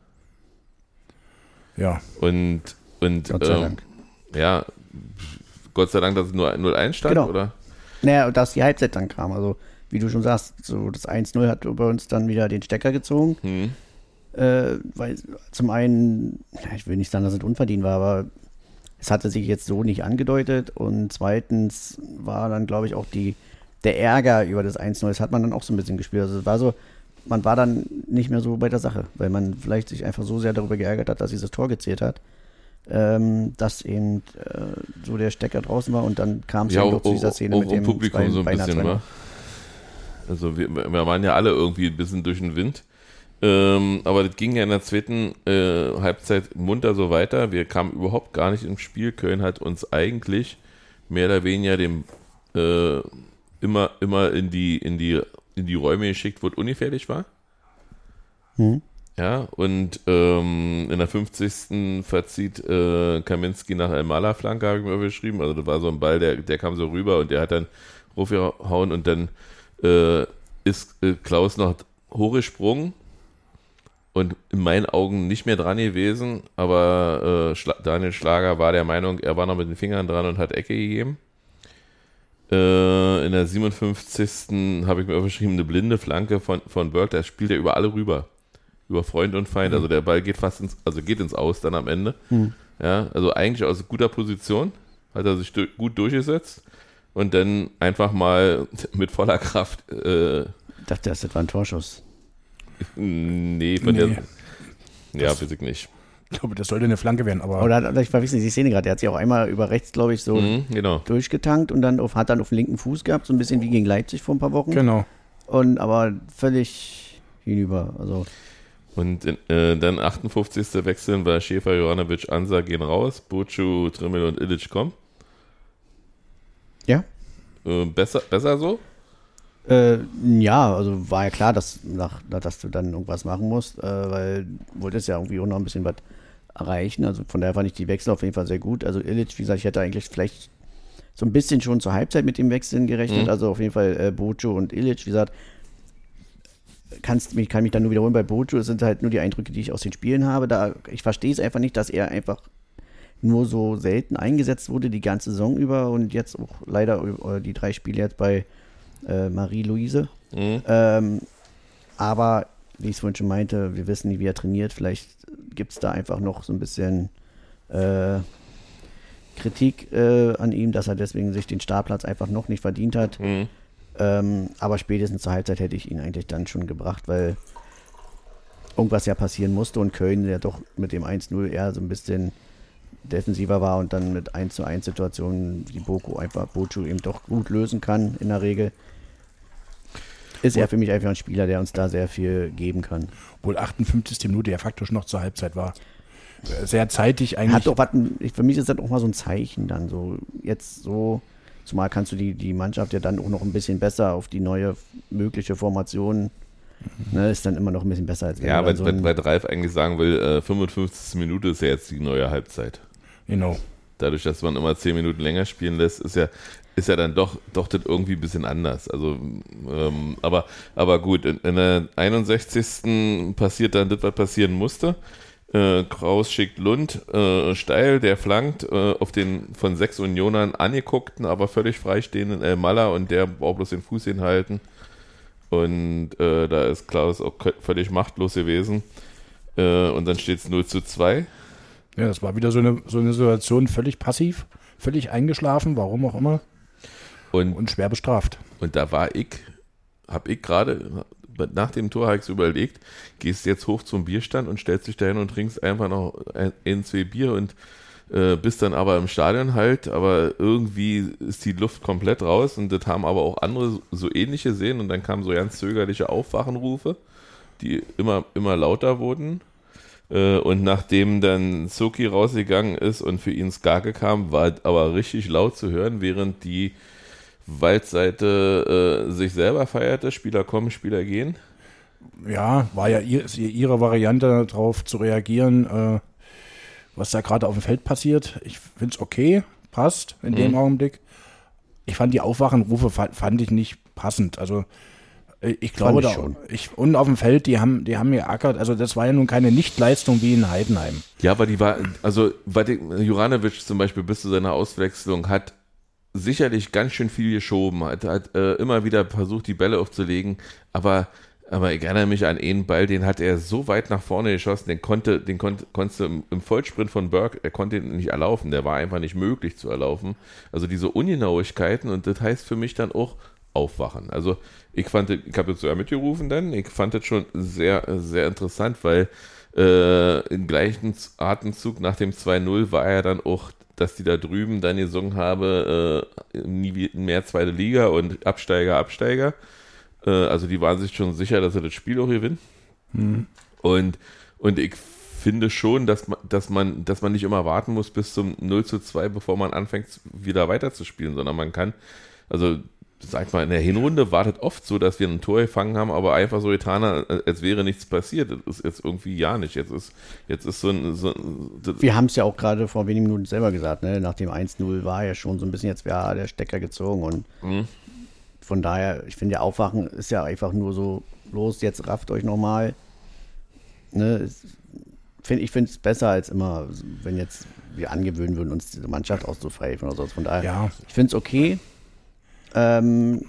S2: Ja,
S4: Und
S3: Gott sei Dank.
S4: Ja, Gott sei Dank, dass es nur 0-1 stand,
S3: Genau.
S4: oder?
S3: Naja, dass die Halbzeit dann kam. Also, wie du schon sagst, so das 1:0 hat bei uns dann wieder den Stecker gezogen. Weil zum einen, ich will nicht sagen, dass es unverdient war, aber es hatte sich jetzt so nicht angedeutet. Und zweitens war dann, glaube ich, auch der Ärger über das 1:0, das hat man dann auch so ein bisschen gespürt. Also es war so, man war dann nicht mehr so bei der Sache, weil man vielleicht sich einfach so sehr darüber geärgert hat, dass dieses Tor gezählt hat, dass eben so der Stecker draußen war und dann kam es
S4: Ja,
S3: ja
S4: auch,
S3: doch zu dieser Szene
S4: auch
S3: mit dem
S4: Publikum so ein
S3: beinahe
S4: bisschen,
S3: 2-0.
S4: wa? Also wir waren ja alle irgendwie ein bisschen durch den Wind. Aber das ging ja in der zweiten Halbzeit munter so weiter. Wir kamen überhaupt gar nicht ins Spiel. Köln hat uns eigentlich mehr oder weniger immer in die Räume geschickt, wo es ungefährlich war. Ja, und in der 50. verzieht Kaminski nach Almala-Flanke, habe ich mir beschrieben. Also das war so ein Ball, der kam so rüber und der hat dann raufgehauen und dann ist Klaus noch hochgesprungen und in meinen Augen nicht mehr dran gewesen, aber Daniel Schlager war der Meinung, er war noch mit den Fingern dran und hat Ecke gegeben. In der 57. habe ich mir aufgeschrieben, eine blinde Flanke von Burke, da spielt er über alle rüber. Über Freund und Feind, also der Ball geht geht ins Aus dann am Ende. Ja, also eigentlich aus guter Position, hat er sich gut durchgesetzt und dann einfach mal mit voller Kraft
S3: Ich dachte, das war ein Torschuss.
S2: Nee.
S4: Ja, weiß ich nicht.
S2: ich glaube, das sollte eine Flanke werden, aber
S3: Oder ich weiß nicht, die Szene gerade, der hat sich auch einmal über rechts, glaube ich, so
S4: Genau.
S3: durchgetankt und dann hat dann auf den linken Fuß gehabt, so ein bisschen wie gegen Leipzig vor ein paar Wochen.
S2: genau.
S3: Aber völlig hinüber. Also
S4: Und dann 58. wechseln, weil Schäfer, Jovanovic, Ansa gehen raus, Bucu, Trimmel und Illich kommen.
S3: ja.
S4: Besser so?
S3: Ja, also war ja klar, dass du dann irgendwas machen musst, weil du wolltest ja irgendwie auch noch ein bisschen was erreichen. Also von daher fand ich die Wechsel auf jeden Fall sehr gut. Also Illich, wie gesagt, ich hätte eigentlich vielleicht so ein bisschen schon zur Halbzeit mit dem Wechseln gerechnet. Also auf jeden Fall Bucu und Illich, wie gesagt, kann mich dann nur wiederholen bei Bucu. Es sind halt nur die Eindrücke, die ich aus den Spielen habe. Ich verstehe es einfach nicht, dass er einfach nur so selten eingesetzt wurde die ganze Saison über und jetzt auch leider die 3 Spiele jetzt bei Marie-Louise. Aber wie ich es vorhin schon meinte, wir wissen nicht, wie er trainiert. Vielleicht gibt es da einfach noch so ein bisschen Kritik an ihm, dass er deswegen sich den Startplatz einfach noch nicht verdient hat. Aber spätestens zur Halbzeit hätte ich ihn eigentlich dann schon gebracht, weil irgendwas ja passieren musste und Köln ja doch mit dem 1:0 eher so ein bisschen defensiver war und dann mit 1:1 Situationen wie Bucu eben doch gut lösen kann in der Regel. Ist er für mich einfach ein Spieler, der uns da sehr viel geben kann.
S2: Obwohl 58. Minute ja faktisch noch zur Halbzeit war. Sehr zeitig eigentlich.
S3: Hat doch für mich ist das auch mal so ein Zeichen dann so. Jetzt so, zumal kannst du die Mannschaft ja dann auch noch ein bisschen besser auf die neue mögliche Formation Ne, ist dann immer noch ein bisschen besser als
S4: Ja,
S3: wenn du dann
S4: weil Ralf eigentlich sagen will, 55. Minute ist ja jetzt die neue Halbzeit.
S2: Genau.
S4: Dadurch, dass man immer 10 Minuten länger spielen lässt, ist ja dann doch das irgendwie ein bisschen anders. Also, aber gut, in der 61. passiert dann das, was passieren musste. Kraus schickt Lund steil, der flankt auf den von 6 Unionern angeguckten, aber völlig freistehenden Elmaller und der braucht bloß den Fuß hinhalten. Und da ist Klaus auch völlig machtlos gewesen. Und dann steht es 0:2.
S2: Ja, das war wieder so eine Situation, völlig passiv, völlig eingeschlafen, warum auch immer. Und schwer bestraft.
S4: Und da habe ich gerade nach dem Tor überlegt, gehst jetzt hoch zum Bierstand und stellst dich dahin und trinkst einfach noch 2 Bier und bist dann aber im Stadion halt, aber irgendwie ist die Luft komplett raus und das haben aber auch andere so ähnliche sehen und dann kamen so ganz zögerliche Aufwachenrufe, die immer lauter wurden. Und nachdem dann Zucki rausgegangen ist und für ihn Skake kam, war aber richtig laut zu hören, während die Waldseite sich selber feierte, Spieler kommen, Spieler gehen.
S2: Ja, war ja ihre Variante darauf zu reagieren, was da gerade auf dem Feld passiert. Ich finde es okay, passt in dem Augenblick. Ich fand die Aufwachenrufe fand ich nicht passend. Also ich glaube da schon. Und auf dem Feld, die haben geackert. Also das war ja nun keine Nichtleistung wie in Heidenheim.
S4: Ja, aber die war, also Juranovic zum Beispiel bis zu seiner Auswechslung hat sicherlich ganz schön viel geschoben, hat immer wieder versucht, die Bälle aufzulegen, aber ich erinnere mich an einen Ball, den hat er so weit nach vorne geschossen, den konntest du im Vollsprint von Burke, er konnte ihn nicht erlaufen, der war einfach nicht möglich zu erlaufen. Also diese Ungenauigkeiten und das heißt für mich dann auch aufwachen. Also ich habe das sogar mitgerufen dann, ich fand das schon sehr, sehr interessant, weil im gleichen Atemzug nach dem 2:0 war er dann auch, dass die da drüben dann gesungen habe, nie mehr 2. Liga und Absteiger. Also die waren sich schon sicher, dass sie das Spiel auch gewinnen. Mhm. Und ich finde schon, dass man nicht immer warten muss bis zum 0:2, bevor man anfängt, wieder weiterzuspielen, sondern man kann, also sag mal, in der Hinrunde war das oft so, dass wir ein Tor gefangen haben, aber einfach so getan, als wäre nichts passiert. Das ist jetzt irgendwie ja nicht. Jetzt ist so ein
S3: wir haben es ja auch gerade vor wenigen Minuten selber gesagt, ne? Nach dem 1:0 war ja schon so ein bisschen jetzt der Stecker gezogen und von daher, ich finde ja Aufwachen ist ja einfach nur so, los, jetzt rafft euch nochmal. Ne? Ich finde es besser als immer, wenn jetzt wir angewöhnen würden, uns diese Mannschaft auszupfeifen oder so. Von daher,
S2: ja.
S3: Ich finde es okay.
S2: Bei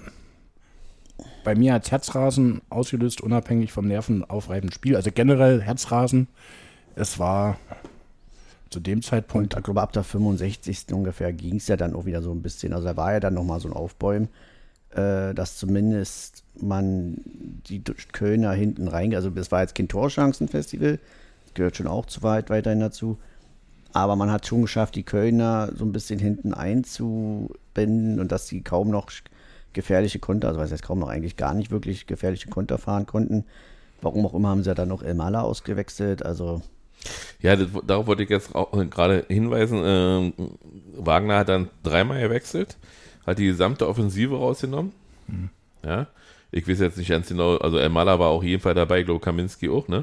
S2: mir hat Herzrasen ausgelöst, unabhängig vom nervenaufreibenden Spiel. Also generell Herzrasen. Es war zu dem Zeitpunkt.
S3: Und ich glaube, ab der 65. ungefähr ging es ja dann auch wieder so ein bisschen. Also da war ja dann nochmal so ein Aufbäumen, dass zumindest man die Kölner hinten rein. Also das war jetzt kein Torchancenfestival. Das gehört schon auch zu weit weiterhin dazu. Aber man hat schon geschafft, die Kölner so ein bisschen hinten einzubinden und dass sie kaum noch gefährliche Konter, also was heißt kaum noch, eigentlich gar nicht wirklich gefährliche Konter fahren konnten. Warum auch immer haben sie ja dann noch Elmaller ausgewechselt, also...
S4: Ja, darauf wollte ich jetzt auch gerade hinweisen. Wagner hat dann 3-mal gewechselt, hat die gesamte Offensive rausgenommen. Ja, ich weiß jetzt nicht ganz genau, also Elmaller war auch jeden Fall dabei, ich glaube Kaminski auch, ne?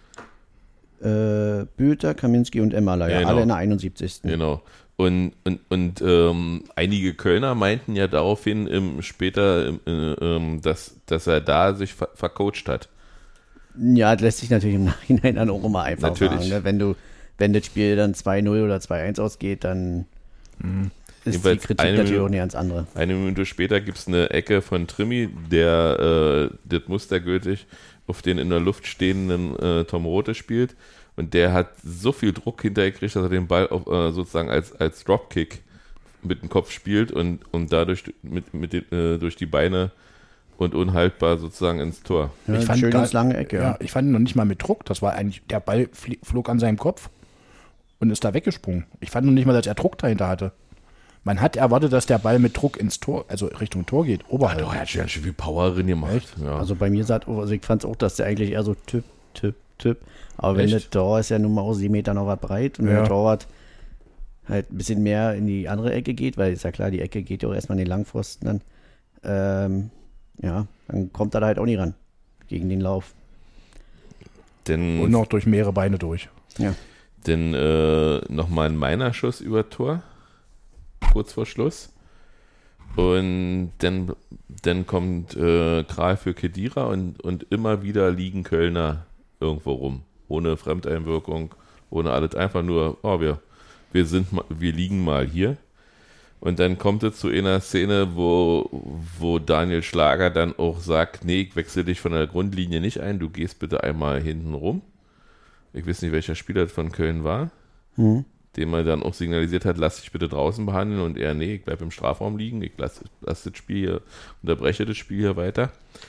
S3: Bülter, Kaminski und Elmaller, ja,
S4: genau.
S3: Alle in der 71.
S4: Genau. Und einige Kölner meinten ja daraufhin später, dass er da sich vercoacht hat.
S3: Ja, das lässt sich natürlich im Nachhinein dann auch immer einfach
S4: natürlich
S3: sagen. Ne? Wenn das Spiel dann 2:0 oder 2:1 ausgeht, dann ist die Kritik natürlich auch eine ganz andere.
S4: Eine Minute später gibt es eine Ecke von Trimmi, der das mustergültig auf den in der Luft stehenden Tom Rothe spielt. Und der hat so viel Druck hintergekriegt, dass er den Ball sozusagen als Dropkick mit dem Kopf spielt und dadurch durch die Beine und unhaltbar sozusagen ins Tor.
S3: Ja, ich fand schönes lange Ecke.
S2: Ja, ich fand ihn noch nicht mal mit Druck. Das war eigentlich, der Ball flog an seinem Kopf und ist da weggesprungen. Ich fand noch nicht mal, dass er Druck dahinter hatte. Man hat erwartet, dass der Ball mit Druck ins Tor, also Richtung Tor geht, oberhalb.
S4: Ja, doch, er hat schon viel Power drin gemacht. Ja.
S3: Also bei mir ich fand es auch, dass der eigentlich eher so Tipp. Aber wenn das Tor ist ja nun mal auch 7 Meter noch was breit und wenn der Torwart halt ein bisschen mehr in die andere Ecke geht, weil ist ja klar, die Ecke geht ja auch erstmal in den Langpfosten dann, dann kommt er da halt auch nicht ran. gegen den Lauf.
S2: Und noch durch mehrere Beine durch.
S3: Ja.
S4: Denn nochmal ein Meiner-Schuss über Tor, kurz vor Schluss. Und dann kommt Kral für Khedira und immer wieder liegen Kölner irgendwo rum. Ohne Fremdeinwirkung, ohne alles. Einfach nur, wir liegen mal hier. Und dann kommt es zu einer Szene, wo Daniel Schlager dann auch sagt, nee, ich wechsle dich von der Grundlinie nicht ein, du gehst bitte einmal hinten rum. Ich weiß nicht, welcher Spieler von Köln war, dem man dann auch signalisiert hat, lass dich bitte draußen behandeln, und er, nee, ich bleib im Strafraum liegen, ich lass das Spiel hier, unterbreche das Spiel hier weiter.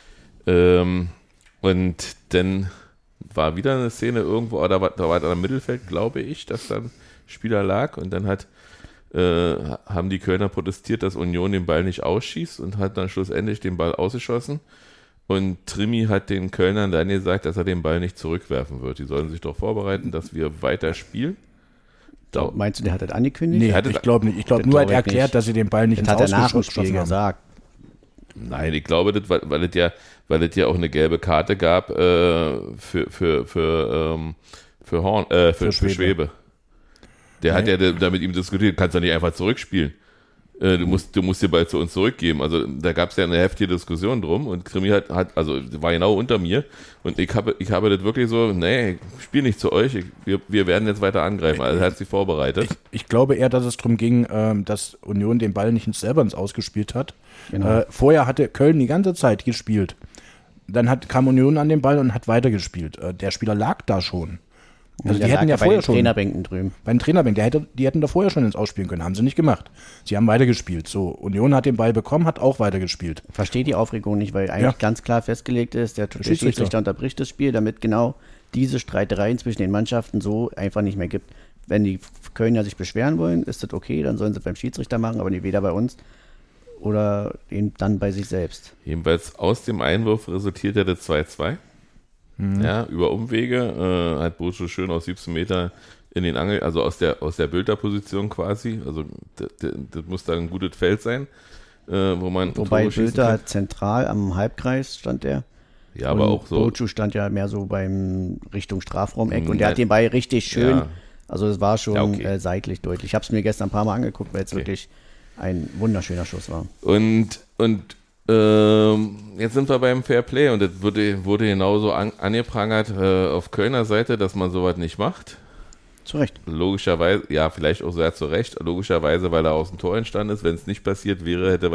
S4: Und dann war wieder eine Szene irgendwo, da war am Mittelfeld, glaube ich, dass dann Spieler lag, und dann haben die Kölner protestiert, dass Union den Ball nicht ausschießt, und hat dann schlussendlich den Ball ausgeschossen. Und Trimi hat den Kölnern dann gesagt, dass er den Ball nicht zurückwerfen wird. Die sollen sich doch vorbereiten, dass wir weiter spielen.
S3: Meinst du, der hat das angekündigt?
S2: Nee, ich glaube nicht. Ich glaube nur, er hat erklärt, dass sie den Ball nicht ins
S3: Ausgeschossen haben. Das hat er nach dem Spiel
S2: haben.
S3: gesagt.
S4: Nein, ich glaube, das, weil es ja auch eine gelbe Karte gab für Schwebe. Der hat ja da mit ihm diskutiert, kannst du nicht einfach zurückspielen. Du musst den Ball zu uns zurückgeben. Also da gab es ja eine heftige Diskussion drum, und Krimi war genau unter mir, und ich habe das wirklich so, nee, ich spiele nicht zu euch, wir werden jetzt weiter angreifen. Also er hat sich vorbereitet.
S2: Ich glaube eher, dass es darum ging, dass Union den Ball nicht selber ins Ausgespielt hat.
S3: Genau.
S2: Vorher hatte Köln die ganze Zeit gespielt. Dann kam Union an den Ball und hat weitergespielt. Der Spieler lag da schon. Also die hätten ja vorher schon.
S3: Trainerbänken drüben.
S2: Bei den Trainerbänken, die hätten da vorher schon ins Ausspielen können, haben sie nicht gemacht. Sie haben weitergespielt. So, Union hat den Ball bekommen, hat auch weitergespielt.
S3: Verstehe die Aufregung nicht, weil eigentlich ganz klar festgelegt ist, der Schiedsrichter unterbricht das Spiel, damit genau diese Streitereien zwischen den Mannschaften so einfach nicht mehr gibt. Wenn die Kölner sich beschweren wollen, ist das okay, dann sollen sie es beim Schiedsrichter machen, aber nicht weder bei uns oder dann bei sich selbst.
S4: Jedenfalls aus dem Einwurf resultiert ja das 2-2. Ja, über Umwege hat Bocho schön aus 17 Meter in den Angel, also aus der Bülter-Position quasi, also das muss dann ein gutes Feld sein,
S3: wobei Bülter zentral am Halbkreis stand der.
S4: Ja, aber auch so.
S3: Bocho stand ja mehr so beim Richtung Strafraumeck, und der hat den Ball richtig schön, also es war schon seitlich deutlich. Ich habe es mir gestern ein paar Mal angeguckt, weil es wirklich ein wunderschöner Schuss war.
S4: Und jetzt sind wir beim Fairplay, und das wurde genauso angeprangert auf Kölner Seite, dass man sowas nicht macht.
S3: Zu Recht.
S4: Logischerweise, ja, vielleicht auch sehr zu Recht, logischerweise, weil er aus dem Tor entstanden ist. Wenn es nicht passiert wäre, hätte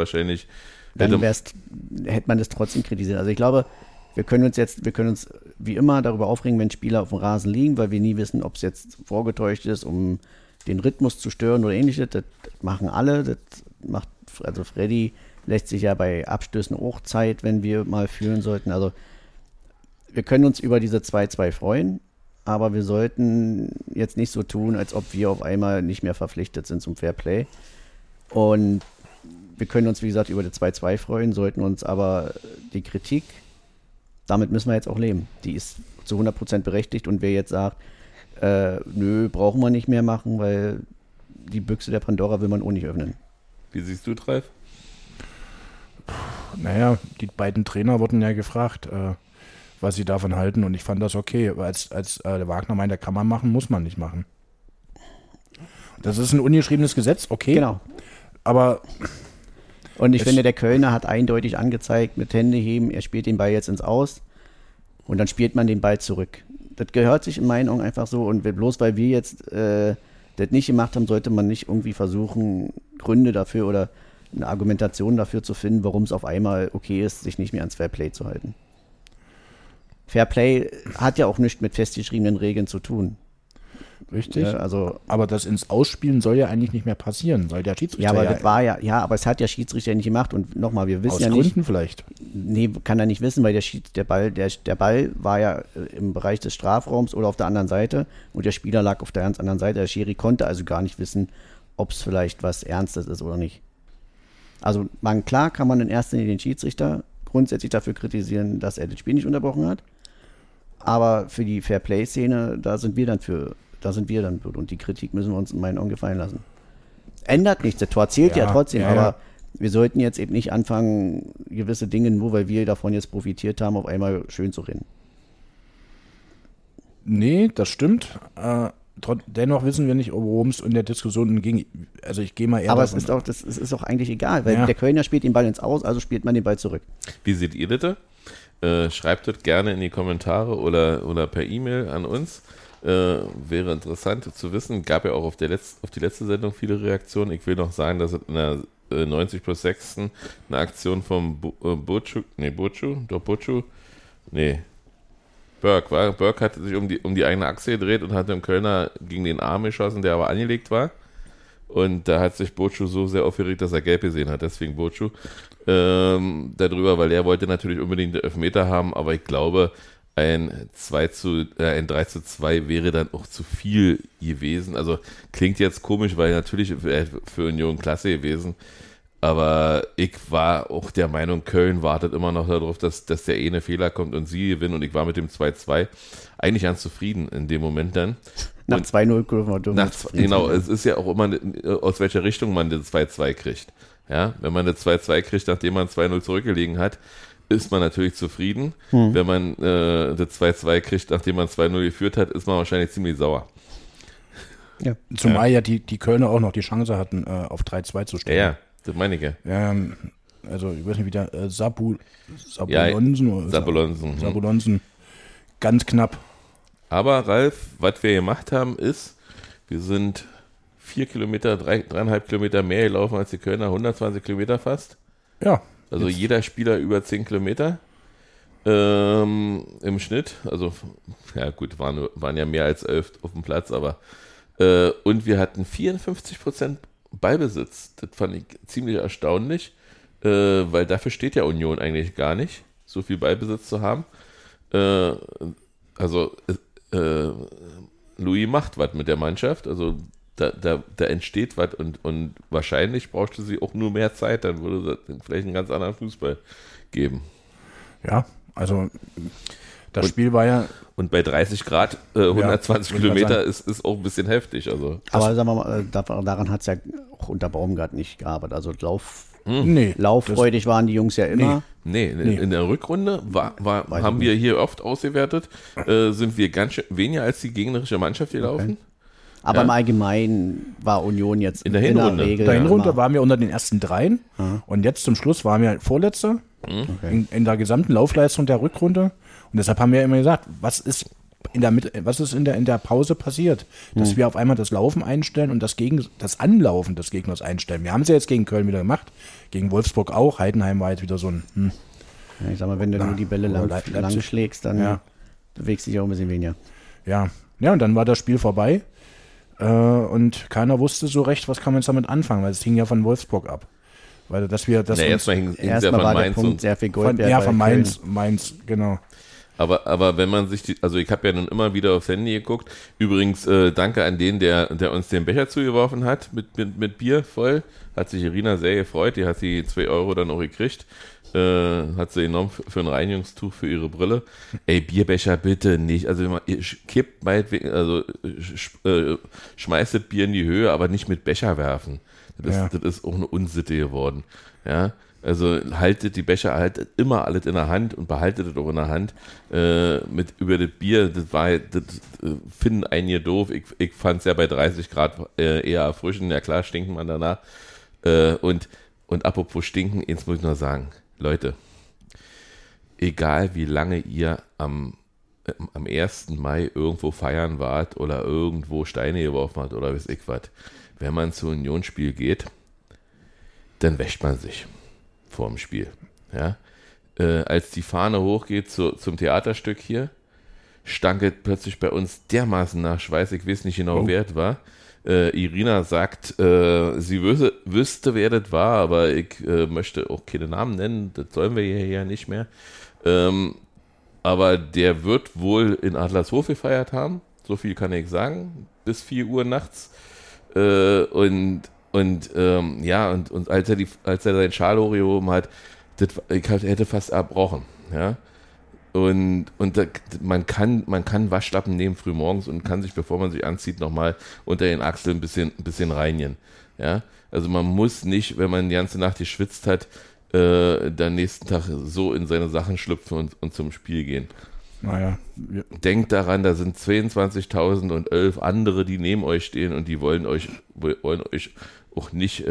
S3: man das trotzdem kritisiert. Also ich glaube, wir können uns wie immer darüber aufregen, wenn Spieler auf dem Rasen liegen, weil wir nie wissen, ob es jetzt vorgetäuscht ist, um den Rhythmus zu stören oder ähnliches. Das machen alle. Also Freddy lässt sich ja bei Abstößen auch Zeit, wenn wir mal führen sollten. Also wir können uns über diese 2-2 freuen, aber wir sollten jetzt nicht so tun, als ob wir auf einmal nicht mehr verpflichtet sind zum Fairplay. Und wir können uns, wie gesagt, über die 2-2 freuen, sollten uns aber die Kritik, damit müssen wir jetzt auch leben. Die ist zu 100% berechtigt, und wer jetzt sagt, nö, brauchen wir nicht mehr machen, weil die Büchse der Pandora will man auch nicht öffnen.
S4: Wie siehst du, Treif?
S2: Naja, die beiden Trainer wurden ja gefragt, was sie davon halten, und ich fand das okay. Als der Wagner meint, kann man machen, muss man nicht machen. Das ist ein ungeschriebenes Gesetz, okay.
S3: Genau.
S2: Aber
S3: und ich finde, der Kölner hat eindeutig angezeigt, mit Händeheben, er spielt den Ball jetzt ins Aus, und dann spielt man den Ball zurück. Das gehört sich in meinen Augen einfach so, und bloß weil wir jetzt das nicht gemacht haben, sollte man nicht irgendwie versuchen, Gründe dafür oder eine Argumentation dafür zu finden, warum es auf einmal okay ist, sich nicht mehr ans Fairplay zu halten. Fairplay hat ja auch nichts mit festgeschriebenen Regeln zu tun.
S2: Richtig.
S3: Ja, also,
S2: aber das ins Ausspielen soll ja eigentlich nicht mehr passieren, weil der Schiedsrichter.
S3: Ja, aber das war aber es hat der Schiedsrichter nicht gemacht, und nochmal, wir wissen
S2: aus
S3: ja
S2: Gründen
S3: nicht.
S2: Vielleicht.
S3: Nee, kann er nicht wissen, weil der Ball war ja im Bereich des Strafraums oder auf der anderen Seite, und der Spieler lag auf der ganz anderen Seite. Der Schiri konnte also gar nicht wissen, ob es vielleicht was Ernstes ist oder nicht. Also klar kann man in erster Linie den Schiedsrichter grundsätzlich dafür kritisieren, dass er das Spiel nicht unterbrochen hat. Aber für die Fairplay-Szene, da sind wir dann und die Kritik müssen wir uns in meinen Augen gefallen lassen. Ändert nichts, das Tor zählt ja trotzdem, aber wir sollten jetzt eben nicht anfangen, gewisse Dinge, nur weil wir davon jetzt profitiert haben, auf einmal schön zu reden.
S2: Nee, das stimmt. Dennoch wissen wir nicht, worum es in der Diskussion ging. Also ich gehe mal eher
S3: Aber es
S2: davon
S3: ist auch eigentlich egal, weil
S2: Ja.
S3: der Kölner spielt den Ball ins Aus, also spielt man den Ball zurück.
S4: Wie seht ihr das? Schreibt das gerne in die Kommentare oder per E-Mail an uns. Wäre interessant zu wissen. Gab ja auch auf die letzte Sendung viele Reaktionen. Ich will noch sagen, dass es in der 90+6 eine Aktion vom Burke war. Burke hatte sich um die eigene Achse gedreht und hat dem Kölner gegen den Arm geschossen, der aber angelegt war. Und da hat sich Bochu so sehr aufgeregt, dass er gelb gesehen hat. Deswegen Bochu darüber, weil er wollte natürlich unbedingt den Elfmeter haben, aber ich glaube, ein 3:2 wäre dann auch zu viel gewesen. Also klingt jetzt komisch, weil natürlich für Union klasse gewesen. Aber ich war auch der Meinung, Köln wartet immer noch darauf, dass der eine Fehler kommt und sie gewinnen. Und ich war mit dem 2:2 eigentlich ganz zufrieden in dem Moment dann.
S3: Nach
S4: Und
S3: 2-0 dürfen wir
S4: genau, es ist ja auch immer, aus welcher Richtung man den 2:2 kriegt. Ja, wenn man eine 2:2 kriegt, nachdem man 2:0 zurückgelegen hat, ist man natürlich zufrieden. Wenn man das 2:2 kriegt, nachdem man 2:0 geführt hat, ist man wahrscheinlich ziemlich sauer.
S3: Ja.
S2: Zumal ja die Kölner auch noch die Chance hatten, auf 3:2 zu stellen.
S4: Ja, das meine ich ja.
S2: Also ich weiß nicht, wie der Sabulonsen, ganz knapp.
S4: Aber Ralf, was wir gemacht haben, ist, wir sind 4 Kilometer, 3,5 Kilometer mehr gelaufen als die Kölner, 120 Kilometer fast.
S2: Ja.
S4: Also jeder Spieler über 10 Kilometer im Schnitt. Also, ja gut, waren ja mehr als 11 auf dem Platz, aber und wir hatten 54% Ballbesitz. Das fand ich ziemlich erstaunlich, weil dafür steht ja Union eigentlich gar nicht, so viel Ballbesitz zu haben. Louis macht was mit der Mannschaft, also da entsteht was und wahrscheinlich brauchst du sie auch nur mehr Zeit, dann würde das vielleicht einen ganz anderen Fußball geben.
S2: Ja, also das Spiel war ja...
S4: Und bei 30 Grad 120 Kilometer ist auch ein bisschen heftig. Also.
S3: Aber sagen wir mal, daran hat es ja auch unter Baumgart nicht gearbeitet. Also
S2: Nee,
S3: lauffreudig waren die Jungs ja immer.
S4: Nee. In der Rückrunde haben wir hier oft ausgewertet, sind wir ganz schön weniger als die gegnerische Mannschaft gelaufen.
S3: Okay. Aber im Allgemeinen war Union jetzt
S4: in der Hinrunde.
S2: In der Hinrunde waren wir unter den ersten dreien und jetzt zum Schluss waren wir Vorletzter in der gesamten Laufleistung der Rückrunde. Und deshalb haben wir immer gesagt, was ist in der Pause passiert, dass wir auf einmal das Laufen einstellen und das Anlaufen des Gegners einstellen. Wir haben es ja jetzt gegen Köln wieder gemacht, gegen Wolfsburg auch. Heidenheim war jetzt wieder so ein...
S3: Ja, ich sag mal, wenn du nur die Bälle lang schlägst, dann bewegst du dich auch ein bisschen weniger.
S2: Ja, und dann war das Spiel vorbei und keiner wusste so recht, was kann man jetzt damit anfangen, weil es hing ja von Wolfsburg ab. Weil
S4: erstmal hing es ja von
S3: war
S4: Mainz
S3: der Punkt sehr viel Gold wert.
S2: Von Mainz, genau.
S4: Aber wenn man sich also ich habe ja nun immer wieder aufs Handy geguckt. Übrigens, danke an den, der uns den Becher zugeworfen hat mit Bier voll. Hat sich Irina sehr gefreut. Die hat die 2 Euro dann auch gekriegt. Hat sie genommen für ein Reinigungstuch für ihre Brille. Ey, Bierbecher bitte nicht. Also ihr kippt meinetwegen, also schmeißt das Bier in die Höhe, aber nicht mit Becher werfen. Das ist auch eine Unsitte geworden. Ja. Also haltet die Becher immer alles in der Hand und behaltet es auch in der Hand. Über das Bier, das finden einige doof. Ich fand es ja bei 30 Grad eher erfrischend. Ja klar, stinkt man danach. Und apropos stinken, jetzt muss ich noch sagen, Leute, egal wie lange ihr am 1. Mai irgendwo feiern wart oder irgendwo Steine geworfen habt oder weiß ich was, wenn man zu Unionsspiel geht, dann wäscht man sich vor dem Spiel. Ja? Als die Fahne hochgeht zum Theaterstück hier, stank es plötzlich bei uns dermaßen nach Schweiß, ich weiß nicht genau, wer es war. Irina sagt, sie wüsste, wer das war, aber ich möchte auch keine Namen nennen, das sollen wir hier ja nicht mehr. Aber der wird wohl in Adlershof gefeiert haben, so viel kann ich sagen, bis 4 Uhr nachts. Und als er seinen Schal hochgehoben hat, ich hätte fast erbrochen, ja. Und man kann Waschlappen nehmen frühmorgens und kann sich, bevor man sich anzieht, nochmal unter den Achseln ein bisschen reinigen. Ja, also man muss nicht, wenn man die ganze Nacht geschwitzt hat, dann nächsten Tag so in seine Sachen schlüpfen und zum Spiel gehen.
S2: Naja.
S4: Denkt daran, da sind 22.011 andere, die neben euch stehen und die wollen euch auch nicht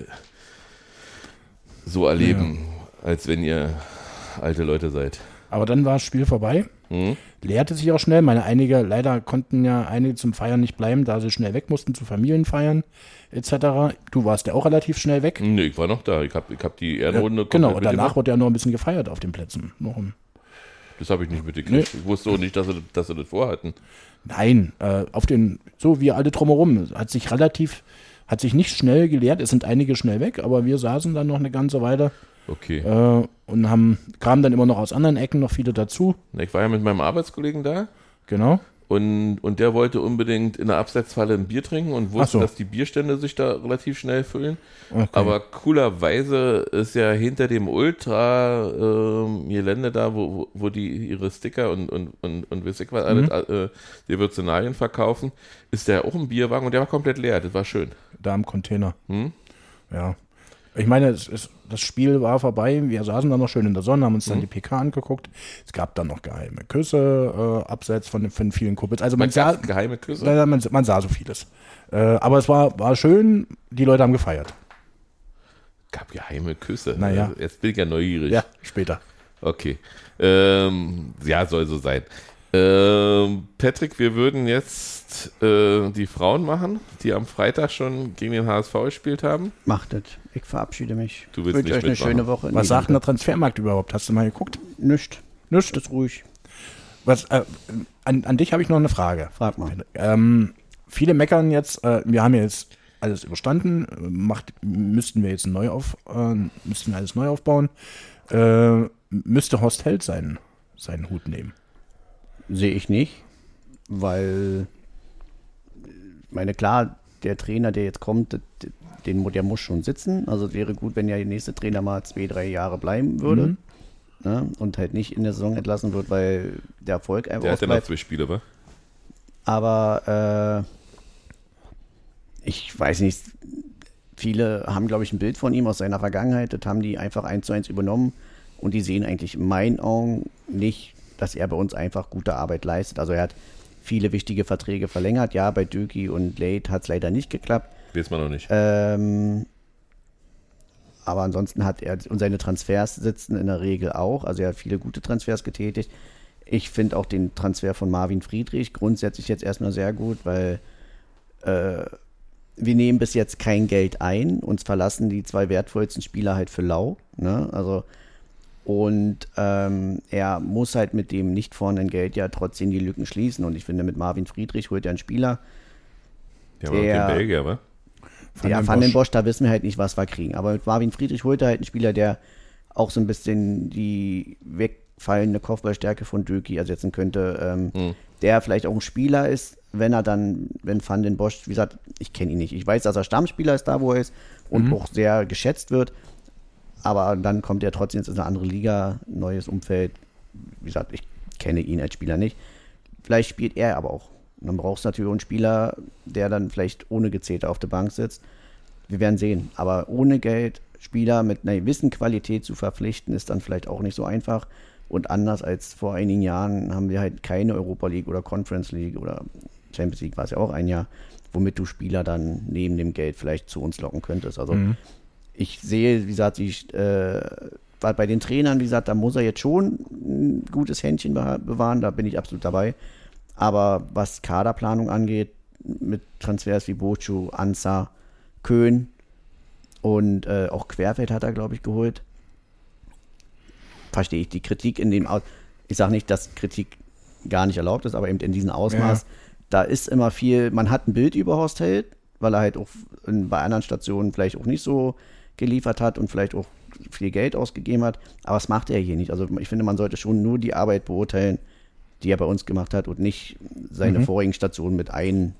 S4: so erleben, als wenn ihr alte Leute seid.
S2: Aber dann war das Spiel vorbei. Leerte sich auch schnell. Leider konnten ja einige zum Feiern nicht bleiben, da sie schnell weg mussten zu Familienfeiern etc. Du warst ja auch relativ schnell weg.
S4: Nee, ich war noch da. Ich hab die Ehrenrunde
S2: Genau, und danach wurde ja noch ein bisschen gefeiert auf den Plätzen.
S4: Das habe ich nicht mitgekriegt. Nee. Ich wusste auch nicht, dass sie das vorhatten.
S2: Nein, so wie alle drumherum. Hat sich nicht schnell geleert. Es sind einige schnell weg, aber wir saßen dann noch eine ganze Weile.
S4: Okay.
S2: Und kamen dann immer noch aus anderen Ecken noch viele dazu.
S4: Ich war ja mit meinem Arbeitskollegen da.
S2: Genau.
S4: Und der wollte unbedingt in der Abseitsfalle ein Bier trinken und wusste, dass die Bierstände sich da relativ schnell füllen. Okay. Aber coolerweise ist ja hinter dem Ultra-Gelände da, wo die ihre Sticker und weiß ich was alles, Devotionalien verkaufen, ist da auch ein Bierwagen und der war komplett leer. Das war schön.
S2: Da im Container. Ja. Ich meine, das Spiel war vorbei, wir saßen dann noch schön in der Sonne, haben uns dann die PK angeguckt. Es gab dann noch geheime Küsse, abseits von vielen Kumpels. Also man sah
S4: geheime Küsse?
S2: Man sah so vieles. Aber es war schön, die Leute haben gefeiert.
S4: Gab geheime Küsse?
S2: Naja.
S4: Also jetzt bin ich ja neugierig.
S2: Ja, später.
S4: Okay. Ja, soll so sein. Patrick, wir würden jetzt die Frauen machen, die am Freitag schon gegen den HSV gespielt haben.
S3: Macht das. Ich verabschiede mich.
S4: Du willst nicht
S3: euch eine schöne Woche.
S2: Was sagt denn der Transfermarkt überhaupt? Hast du mal geguckt?
S3: Nichts. Das ist ruhig.
S2: An dich habe ich noch eine Frage.
S3: Frag mal.
S2: Viele meckern jetzt, wir haben jetzt alles überstanden, müssten wir jetzt müssten wir alles neu aufbauen. Müsste Horst Held seinen Hut nehmen?
S3: Sehe ich nicht, weil, klar, der Trainer, der jetzt kommt, der muss schon sitzen. Also wäre gut, wenn ja der nächste Trainer mal 2-3 Jahre bleiben würde. Ne? Und halt nicht in der Saison entlassen wird, weil der Erfolg einfach ausbleibt.
S4: Der hat ja noch 2 Spiele, wa?
S3: Aber ich weiß nicht, viele haben, glaube ich, ein Bild von ihm aus seiner Vergangenheit. Das haben die einfach 1:1 übernommen. Und die sehen eigentlich in meinen Augen nicht, dass er bei uns einfach gute Arbeit leistet. Also er hat viele wichtige Verträge verlängert. Ja, bei Döki und Late hat es leider nicht geklappt.
S4: Weiß man noch nicht.
S3: Aber ansonsten hat er, und seine Transfers sitzen in der Regel auch. Also er hat viele gute Transfers getätigt. Ich finde auch den Transfer von Marvin Friedrich grundsätzlich jetzt erstmal sehr gut, weil wir nehmen bis jetzt kein Geld ein. Uns verlassen die 2 wertvollsten Spieler halt für lau. Ne? Also und er muss halt mit dem nicht vorhandenen Geld ja trotzdem die Lücken schließen. Und ich finde, mit Marvin Friedrich holt er einen Spieler,
S4: der war auch den Belgier, wa?
S3: Van den Bosch, da wissen wir halt nicht, was wir kriegen. Aber mit Marvin Friedrich holt er halt einen Spieler, der auch so ein bisschen die wegfallende Kopfballstärke von Döki ersetzen könnte. Der vielleicht auch ein Spieler ist, wenn Van den Bosch, wie gesagt, ich kenne ihn nicht. Ich weiß, dass er Stammspieler ist da, wo er ist und auch sehr geschätzt wird. Aber dann kommt er trotzdem jetzt in eine andere Liga, neues Umfeld. Wie gesagt, ich kenne ihn als Spieler nicht. Vielleicht spielt er aber auch. Und dann brauchst du natürlich einen Spieler, der dann vielleicht ohne Gezählte auf der Bank sitzt. Wir werden sehen. Aber ohne Geld Spieler mit einer gewissen Qualität zu verpflichten, ist dann vielleicht auch nicht so einfach. Und anders als vor einigen Jahren haben wir halt keine Europa League oder Conference League oder Champions League, war es ja auch ein Jahr, womit du Spieler dann neben dem Geld vielleicht zu uns locken könntest. Also ich sehe, wie gesagt, bei den Trainern, wie gesagt, da muss er jetzt schon ein gutes Händchen bewahren, da bin ich absolut dabei. Aber was Kaderplanung angeht, mit Transfers wie Bochu, Ansa, Köhn und auch Querfeld hat er, glaube ich, geholt, verstehe ich die Kritik in dem ich sage nicht, dass Kritik gar nicht erlaubt ist, aber eben in diesem Ausmaß, da ist immer viel, man hat ein Bild über Horst Held, weil er halt auch bei anderen Stationen vielleicht auch nicht so geliefert hat und vielleicht auch viel Geld ausgegeben hat, aber das macht er hier nicht. Also ich finde, man sollte schon nur die Arbeit beurteilen, die er bei uns gemacht hat und nicht seine vorigen Stationen mit einbeziehen,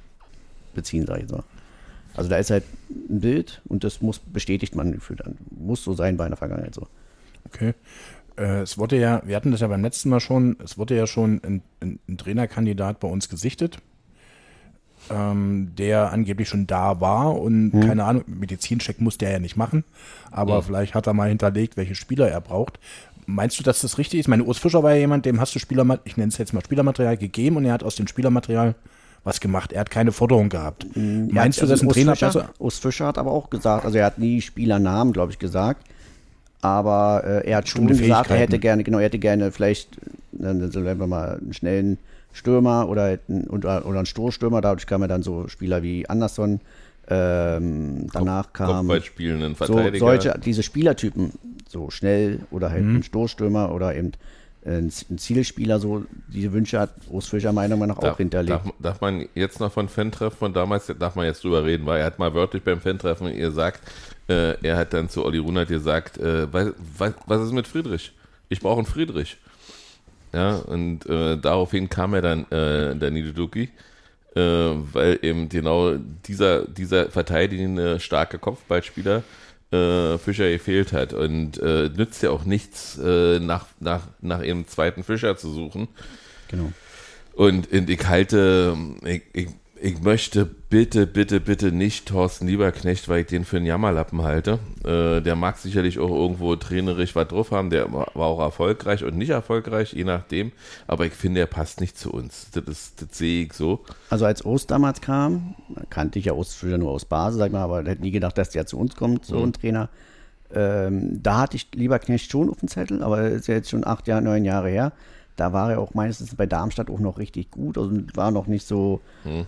S3: sage ich so. Also da ist halt ein Bild und das bestätigt man für dann. Muss so sein bei einer Vergangenheit so.
S2: Okay. Es wurde ja, wir hatten das ja beim letzten Mal schon, es wurde ja schon ein Trainerkandidat bei uns gesichtet. der angeblich schon da war und keine Ahnung, Medizincheck musste er ja nicht machen, aber vielleicht hat er mal hinterlegt, welche Spieler er braucht. Meinst du, dass das richtig ist? Meine Urs Fischer war ja jemand, dem hast du ich nenne es jetzt mal Spielermaterial gegeben und er hat aus dem Spielermaterial was gemacht. Er hat keine Forderung gehabt. Meinst du, dass ein Trainer besser...
S3: Urs Fischer hat aber auch gesagt, also er hat nie Spielernamen, glaube ich, gesagt, aber er hat schon gesagt, er hätte gerne vielleicht, sagen wir mal, einen schnellen Stürmer oder einen Stoßstürmer, dadurch kam er dann so Spieler wie Anderson, danach kam
S4: Kopfballspielenden Verteidiger.
S3: Diese Spielertypen, so schnell oder halt ein Stoßstürmer oder eben ein Zielspieler, so diese Wünsche hat Urs Fischer meiner Meinung nach auch hinterlegt.
S4: Darf man jetzt noch von Fan-Treffen von damals, darf man jetzt drüber reden, weil er hat mal wörtlich beim Fan-Treffen gesagt, er hat dann zu Olli Runert gesagt, was ist mit Friedrich? Ich brauche einen Friedrich. Ja, und daraufhin kam er dann, der Niederduki, weil eben genau dieser verteidigende, starke Kopfballspieler Fischer gefehlt hat und nützt ja auch nichts, nach ihrem zweiten Fischer zu suchen.
S3: Genau.
S4: Und ich halte, ich möchte bitte nicht Thorsten Lieberknecht, weil ich den für einen Jammerlappen halte. Der mag sicherlich auch irgendwo trainerisch was drauf haben, der war auch erfolgreich und nicht erfolgreich, je nachdem, aber ich finde, er passt nicht zu uns. Das sehe ich so.
S3: Also als Ost damals kam, kannte ich ja Ost früher nur aus Basel, sag mal, aber hätte nie gedacht, dass der zu uns kommt, so ein Trainer. Da hatte ich Lieberknecht schon auf dem Zettel, aber das ist ja jetzt schon 9 Jahre her. Da war er auch meistens bei Darmstadt auch noch richtig gut und war noch nicht so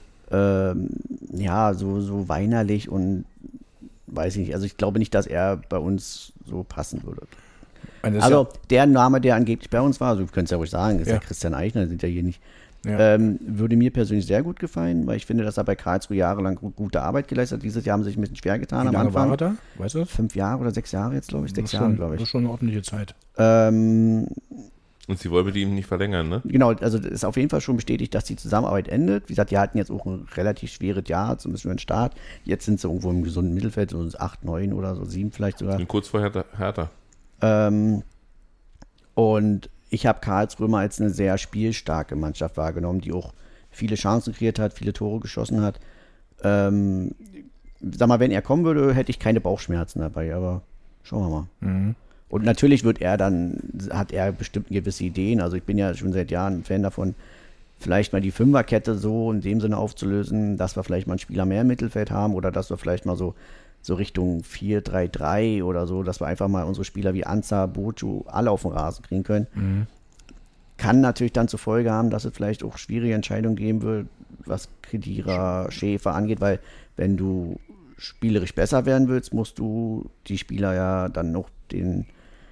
S3: so weinerlich und weiß ich nicht. Also ich glaube nicht, dass er bei uns so passen würde. Also der Name, der angeblich bei uns war, also wir können es ja ruhig sagen, ist ja Christian Eichner, sind ja hier nicht, würde mir persönlich sehr gut gefallen, weil ich finde, dass er bei Karlsruhe jahrelang gute Arbeit geleistet hat. Dieses Jahr haben sie sich ein bisschen schwer getan am Anfang.
S2: Wie lange war er da? Weißt du?
S3: 5 Jahre oder 6 Jahre jetzt, glaube ich. 6 Jahre, glaube ich.
S2: Das ist schon eine ordentliche Zeit.
S4: Und sie wollen mit ihm nicht verlängern, ne?
S3: Genau, also es ist auf jeden Fall schon bestätigt, dass die Zusammenarbeit endet. Wie gesagt, die hatten jetzt auch ein relativ schweres Jahr, zumindest für den Start. Jetzt sind sie irgendwo im gesunden Mittelfeld, so 8, 9 oder so 7 vielleicht sogar.
S4: Und kurz vor Hertha.
S3: Und ich habe Karlsruhe mal als eine sehr spielstarke Mannschaft wahrgenommen, die auch viele Chancen kreiert hat, viele Tore geschossen hat. Sag mal, wenn er kommen würde, hätte ich keine Bauchschmerzen dabei, aber schauen wir mal.
S2: Mhm.
S3: Und natürlich hat er bestimmt gewisse Ideen. Also ich bin ja schon seit Jahren ein Fan davon, vielleicht mal die Fünferkette so in dem Sinne aufzulösen, dass wir vielleicht mal einen Spieler mehr im Mittelfeld haben oder dass wir vielleicht mal so Richtung 4-3-3 oder so, dass wir einfach mal unsere Spieler wie Anza, Bochu alle auf den Rasen kriegen können.
S2: Mhm.
S3: Kann natürlich dann zur Folge haben, dass es vielleicht auch schwierige Entscheidungen geben wird, was Khedira, Schäfer angeht, weil wenn du spielerisch besser werden willst, musst du die Spieler ja dann noch den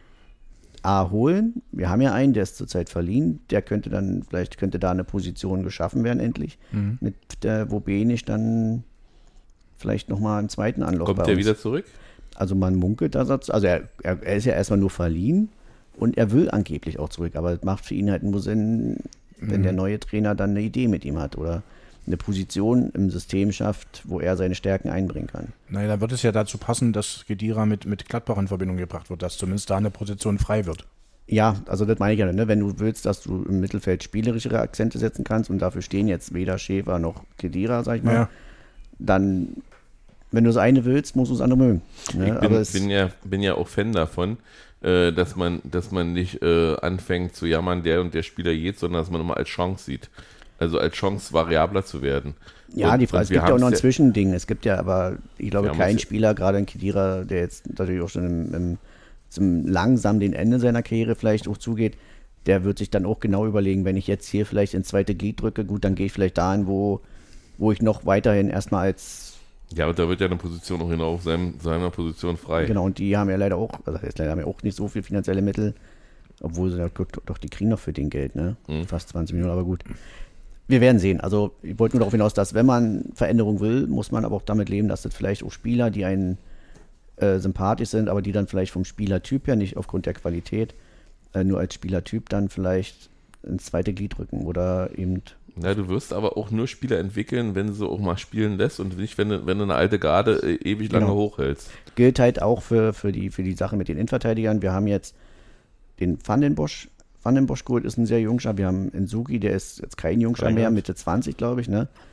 S3: holen. Wir haben ja einen, der ist zurzeit verliehen, der könnte da eine Position geschaffen werden endlich, mit der Wobenisch dann vielleicht nochmal im zweiten Anlauf
S4: Kommt der wieder zurück?
S3: Also man munkelt da, also er ist ja erstmal nur verliehen und er will angeblich auch zurück, aber es macht für ihn halt nur Sinn, wenn der neue Trainer dann eine Idee mit ihm hat oder eine Position im System schafft, wo er seine Stärken einbringen kann.
S2: Naja, da wird es ja dazu passen, dass Khedira mit Gladbach in Verbindung gebracht wird, dass zumindest da eine Position frei wird.
S3: Ja, also das meine ich ja, ne? Wenn du willst, dass du im Mittelfeld spielerischere Akzente setzen kannst und dafür stehen jetzt weder Schäfer noch Khedira, sag ich mal, dann, wenn du das eine willst, musst du das andere mögen. Ne?
S4: Ich bin ja auch Fan davon, dass man nicht anfängt zu jammern, der und der Spieler geht, sondern dass man immer als Chance sieht. Also als Chance variabler zu werden.
S3: Ja, die Frage, es gibt ja auch noch ein Zwischending. Es gibt ja aber, ich glaube, keinen Spieler, gerade ein Khedira, der jetzt natürlich auch schon zum langsam den Ende seiner Karriere vielleicht auch zugeht, der wird sich dann auch genau überlegen, wenn ich jetzt hier vielleicht ins zweite Glied drücke, gut, dann gehe ich vielleicht dahin, wo ich noch weiterhin erstmal als...
S4: Ja, aber da wird ja eine Position auch genau auf seiner Position frei.
S3: Genau, und die haben ja leider auch, haben ja auch nicht so viel finanzielle Mittel, obwohl sie doch, die kriegen noch für den Geld, ne? Fast 20 Millionen, aber gut. Wir werden sehen. Also ich wollte nur darauf hinaus, dass wenn man Veränderung will, muss man aber auch damit leben, dass das vielleicht auch Spieler, die einen sympathisch sind, aber die dann vielleicht vom Spielertyp her, nicht aufgrund der Qualität, nur als Spielertyp dann vielleicht ins zweite Glied rücken oder eben...
S4: Ja, du wirst aber auch nur Spieler entwickeln, wenn du sie auch mal spielen lässt und nicht, wenn du eine alte Garde ewig lange hochhältst.
S3: Gilt halt auch für die Sache mit den Innenverteidigern. Wir haben jetzt den Van den Bosch geholt, ist ein sehr Jungscher. Wir haben Nsugi, der ist jetzt kein Jungscher mehr, Mitte 20, glaube ich, ne?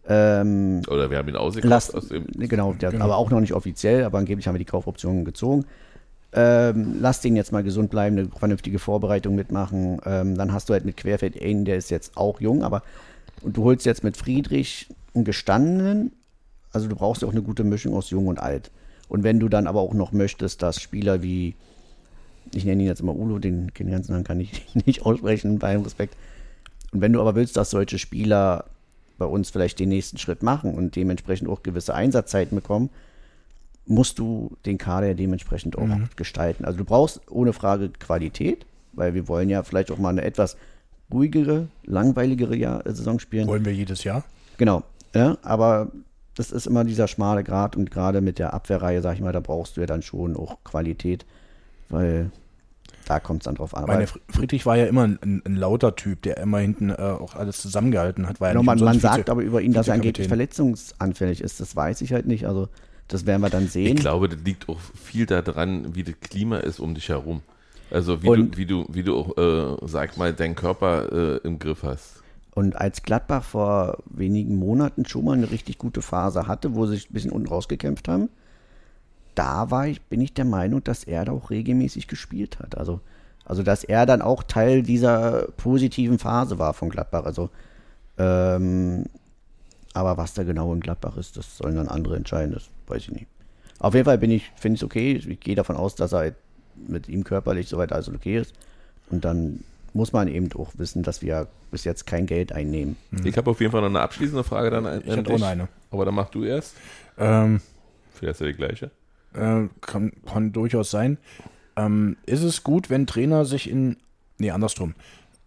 S4: Oder wir haben ihn ausgekauft aus dem.
S3: Genau, aber auch noch nicht offiziell, aber angeblich haben wir die Kaufoptionen gezogen. Lass den jetzt mal gesund bleiben, eine vernünftige Vorbereitung mitmachen. Dann hast du halt mit Querfeld einen, der ist jetzt auch jung, und du holst jetzt mit Friedrich einen gestandenen, also du brauchst ja auch eine gute Mischung aus jung und alt. Und wenn du dann aber auch noch möchtest, dass Spieler wie, ich nenne ihn jetzt immer Ulo, den ganzen Namen kann ich nicht aussprechen, bei allem Respekt. Und wenn du aber willst, dass solche Spieler bei uns vielleicht den nächsten Schritt machen und dementsprechend auch gewisse Einsatzzeiten bekommen, musst du den Kader dementsprechend auch gestalten. Also du brauchst ohne Frage Qualität, weil wir wollen ja vielleicht auch mal eine etwas ruhigere, langweiligere Saison spielen.
S2: Wollen wir jedes Jahr?
S3: Genau, ja, aber das ist immer dieser schmale Grat und gerade mit der Abwehrreihe, sag ich mal, da brauchst du ja dann schon auch Qualität, weil da kommt es dann drauf an.
S2: Meine Friedrich war ja immer ein lauter Typ, der immer hinten auch alles zusammengehalten hat.
S3: Genau, man sagt aber über ihn, dass er angeblich verletzungsanfällig ist. Das weiß ich halt nicht. Also das werden wir dann sehen.
S4: Ich glaube, das liegt auch viel daran, wie das Klima ist um dich herum. Also wie du auch, sag mal, deinen Körper im Griff hast.
S3: Und als Gladbach vor wenigen Monaten schon mal eine richtig gute Phase hatte, wo sie sich ein bisschen unten rausgekämpft haben, da bin ich der Meinung, dass er da auch regelmäßig gespielt hat. Also dass er dann auch Teil dieser positiven Phase war von Gladbach. Also, aber was da genau in Gladbach ist, das sollen dann andere entscheiden, das weiß ich nicht. Auf jeden Fall finde ich es okay. Ich gehe davon aus, dass er mit ihm körperlich soweit alles okay ist. Und dann muss man eben auch wissen, dass wir bis jetzt kein Geld einnehmen.
S4: Ich habe auf jeden Fall noch eine abschließende Frage dann an dich.
S2: Ich habe auch eine.
S4: Aber dann mach du erst. Vielleicht ja die gleiche.
S2: Kann durchaus sein. Ist es gut, wenn Trainer sich andersrum.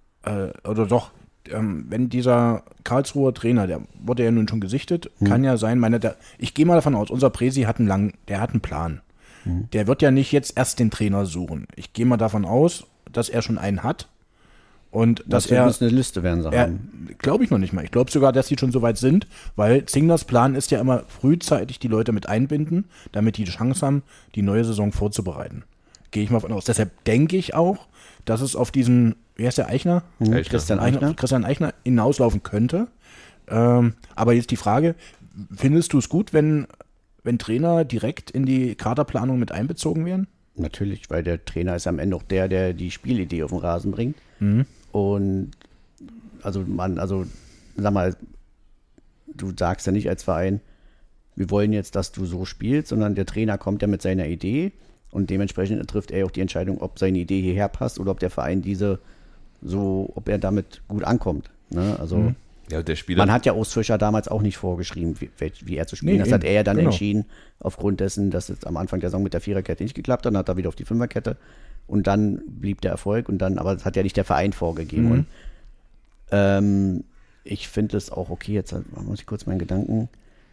S2: Wenn dieser Karlsruher Trainer, der wurde ja nun schon gesichtet, kann ja sein, ich gehe mal davon aus, unser Presi hat einen Plan. Der wird ja nicht jetzt erst den Trainer suchen. Ich gehe mal davon aus, dass er schon einen hat. Und dass er
S3: eine Liste werden sie haben.
S2: Glaube ich noch nicht mal. Ich glaube sogar, dass sie schon so weit sind, weil Zinglers Plan ist ja immer frühzeitig die Leute mit einbinden, damit die Chance haben, die neue Saison vorzubereiten. Gehe ich mal von aus. Deshalb denke ich auch, dass es auf diesen, wie heißt der, Eichner?
S3: Christian
S2: Eichner hinauslaufen könnte. Aber jetzt die Frage, findest du es gut, wenn Trainer direkt in die Kaderplanung mit einbezogen werden?
S3: Natürlich, weil der Trainer ist am Ende auch der die Spielidee auf den Rasen bringt. Und sag mal, du sagst ja nicht als Verein, wir wollen jetzt, dass du so spielst, sondern der Trainer kommt ja mit seiner Idee und dementsprechend trifft er auch die Entscheidung, ob seine Idee hierher passt oder ob der Verein ob er damit gut ankommt. Ne? Also
S4: ja, der Spieler,
S3: man hat ja Urs Fischer damals auch nicht vorgeschrieben, wie er zu spielen. Das hat er ja dann entschieden, aufgrund dessen, dass es am Anfang der Saison mit der Viererkette nicht geklappt hat. Dann hat er wieder auf die Fünferkette und dann blieb der Erfolg aber das hat ja nicht der Verein vorgegeben. Und ich finde es auch okay, jetzt muss ich kurz meinen Gedanken.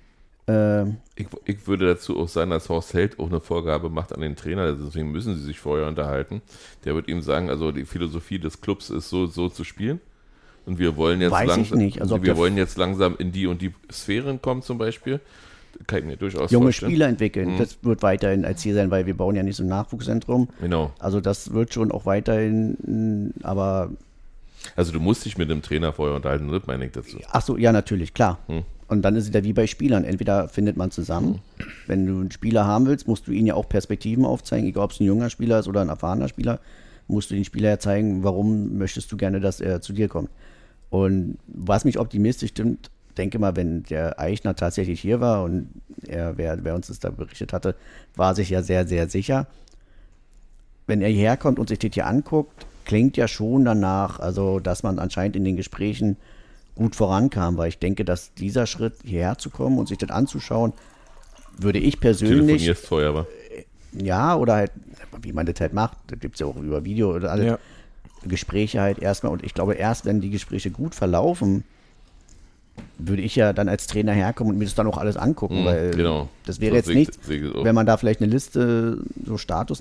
S4: Ich würde dazu auch sagen, dass Horst Held auch eine Vorgabe macht an den Trainer, deswegen müssen sie sich vorher unterhalten. Der wird ihm sagen, also die Philosophie des Clubs ist so zu spielen. Und wir wollen jetzt wollen jetzt langsam in die und die Sphären kommen zum Beispiel. Kann ich mir durchaus
S3: junge
S4: vorstellen.
S3: Spieler entwickeln, das wird weiterhin als Ziel sein, weil wir bauen ja nicht so ein Nachwuchszentrum.
S4: Genau.
S3: Also das wird schon auch weiterhin, aber...
S4: Also du musst dich mit dem Trainer vorher unterhalten, das meine ich dazu.
S3: Ach so, ja natürlich, klar. Und dann ist es ja wie bei Spielern, entweder findet man zusammen, wenn du einen Spieler haben willst, musst du ihnen ja auch Perspektiven aufzeigen, egal ob es ein junger Spieler ist oder ein erfahrener Spieler, musst du den Spieler ja zeigen, warum möchtest du gerne, dass er zu dir kommt. Und was mich optimistisch stimmt, denke mal, wenn der Eichner tatsächlich hier war und wer uns das da berichtet hatte, war sich ja sehr, sehr sicher. Wenn er hierher kommt und sich das hier anguckt, klingt ja schon danach, also dass man anscheinend in den Gesprächen gut vorankam, weil ich denke, dass dieser Schritt hierher zu kommen und sich das anzuschauen, würde ich persönlich...
S4: Telefonierst vorher, aber...
S3: Ja, oder halt, wie man das halt macht, das gibt es ja auch über Video oder alles. Ja. Gespräche halt erstmal und ich glaube, erst wenn die Gespräche gut verlaufen, würde ich ja dann als Trainer herkommen und mir das dann auch alles angucken, weil das wäre jetzt nichts, wenn man da vielleicht eine Liste, so Status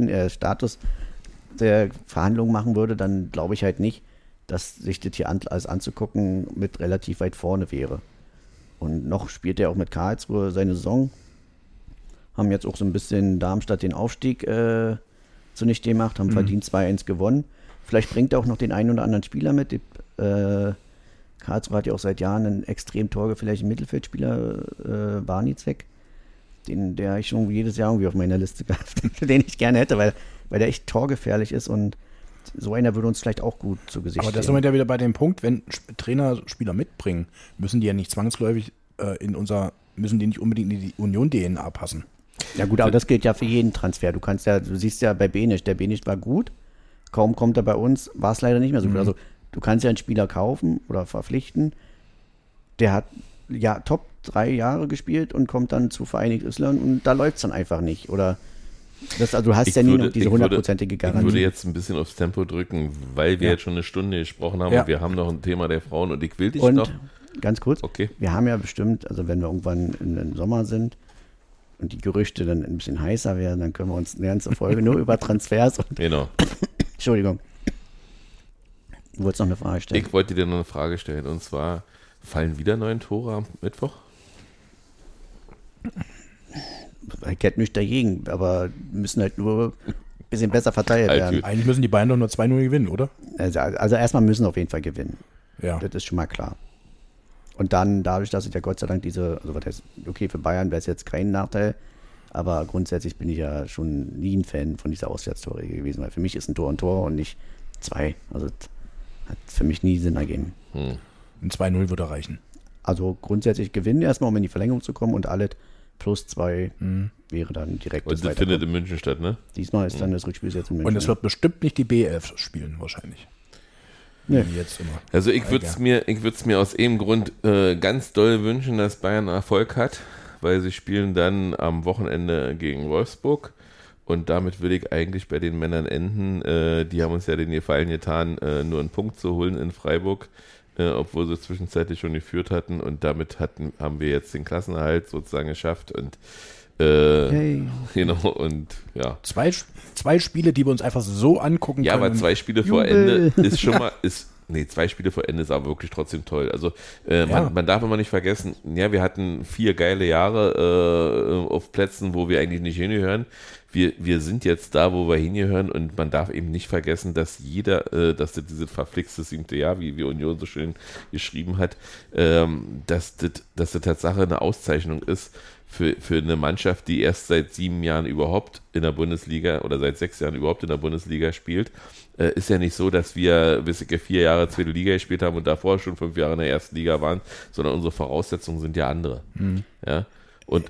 S3: der Verhandlungen machen würde, dann glaube ich halt nicht, dass sich das hier alles anzugucken mit relativ weit vorne wäre. Und noch spielt er auch mit Karlsruhe seine Saison, haben jetzt auch so ein bisschen Darmstadt den Aufstieg zunichte gemacht, haben verdient 2-1 gewonnen. Vielleicht bringt er auch noch den einen oder anderen Spieler mit. Karlsruhe hat ja auch seit Jahren einen extrem torgefährlichen Mittelfeldspieler, Barnizek, der ich schon jedes Jahr irgendwie auf meiner Liste gehabt, den ich gerne hätte, weil der echt torgefährlich ist und so einer würde uns vielleicht auch gut zu Gesicht
S2: Aber da
S3: stehen.
S2: sind wir ja wieder bei dem Punkt, wenn Trainer Spieler mitbringen, müssen die ja nicht zwangsläufig müssen die nicht unbedingt in die Union-DNA passen.
S3: Ja gut, aber das gilt ja für jeden Transfer. Du siehst ja bei Benisch, der Benisch war gut, kaum kommt er bei uns, war es leider nicht mehr so gut. Also du kannst ja einen Spieler kaufen oder verpflichten, der hat ja Top 3 Jahre gespielt und kommt dann zu Vereinigtes Island und da läuft es dann einfach nicht. Oder also du hast noch diese 100%ige Garantie.
S4: Ich würde jetzt ein bisschen aufs Tempo drücken, weil wir jetzt schon eine Stunde gesprochen haben und wir haben noch ein Thema der Frauen und ich will dich noch.
S3: Ganz kurz,
S4: okay.
S3: Wir haben ja bestimmt, also wenn wir irgendwann im Sommer sind und die Gerüchte dann ein bisschen heißer werden, dann können wir uns eine ganze Folge nur über Transfers und
S4: genau.
S3: Entschuldigung. Du wolltest noch eine Frage stellen.
S4: Ich wollte dir noch eine Frage stellen und zwar, fallen wieder 9 Tore am Mittwoch?
S3: Ich hätte nichts dagegen, aber müssen halt nur ein bisschen besser verteilt werden.
S2: Eigentlich müssen die Bayern doch nur 2-0 gewinnen, oder?
S3: Also erstmal müssen sie auf jeden Fall gewinnen.
S2: Ja.
S3: Das ist schon mal klar. Und dann dadurch, dass ich ja Gott sei Dank okay, für Bayern wäre es jetzt kein Nachteil, aber grundsätzlich bin ich ja schon nie ein Fan von dieser Auswärtstore gewesen, weil für mich ist ein Tor und nicht 2. Also das hat für mich nie Sinn ergeben.
S2: Ein 2-0 würde reichen.
S3: Also grundsätzlich gewinnen erstmal, um in die Verlängerung zu kommen und alles plus 2 wäre dann direkt.
S4: Und das findet in München statt, ne?
S3: Diesmal ist dann das Rückspiel jetzt in München.
S2: Und es wird bestimmt nicht die B11 spielen, wahrscheinlich.
S3: Nee.
S2: Jetzt immer.
S4: Also ich würde es mir aus dem Grund ganz doll wünschen, dass Bayern Erfolg hat, weil sie spielen dann am Wochenende gegen Wolfsburg und damit will ich eigentlich bei den Männern enden. Die haben uns ja den Gefallen getan, nur einen Punkt zu holen in Freiburg, obwohl sie zwischenzeitlich schon geführt hatten und damit haben wir jetzt den Klassenerhalt sozusagen geschafft und genau, und ja.
S2: Zwei Spiele, die wir uns einfach so angucken
S4: können. Ja, aber 2 Spiele vor Ende ist schon mal, 2 Spiele vor Ende ist aber wirklich trotzdem toll. Also man darf immer nicht vergessen, ja, wir hatten 4 geile Jahre auf Plätzen, wo wir eigentlich nicht hingehören. Wir sind jetzt da, wo wir hingehören und man darf eben nicht vergessen, dass dass dieses verflixte 7. Jahr, wie Union so schön geschrieben hat, dass das Tatsache eine Auszeichnung ist für eine Mannschaft, die erst seit 7 Jahren überhaupt in der Bundesliga oder seit 6 Jahren überhaupt in der Bundesliga spielt. Ist ja nicht so, dass wir 4 Jahre zweite Liga gespielt haben und davor schon 5 Jahre in der ersten Liga waren, sondern unsere Voraussetzungen sind ja andere. Ja? Und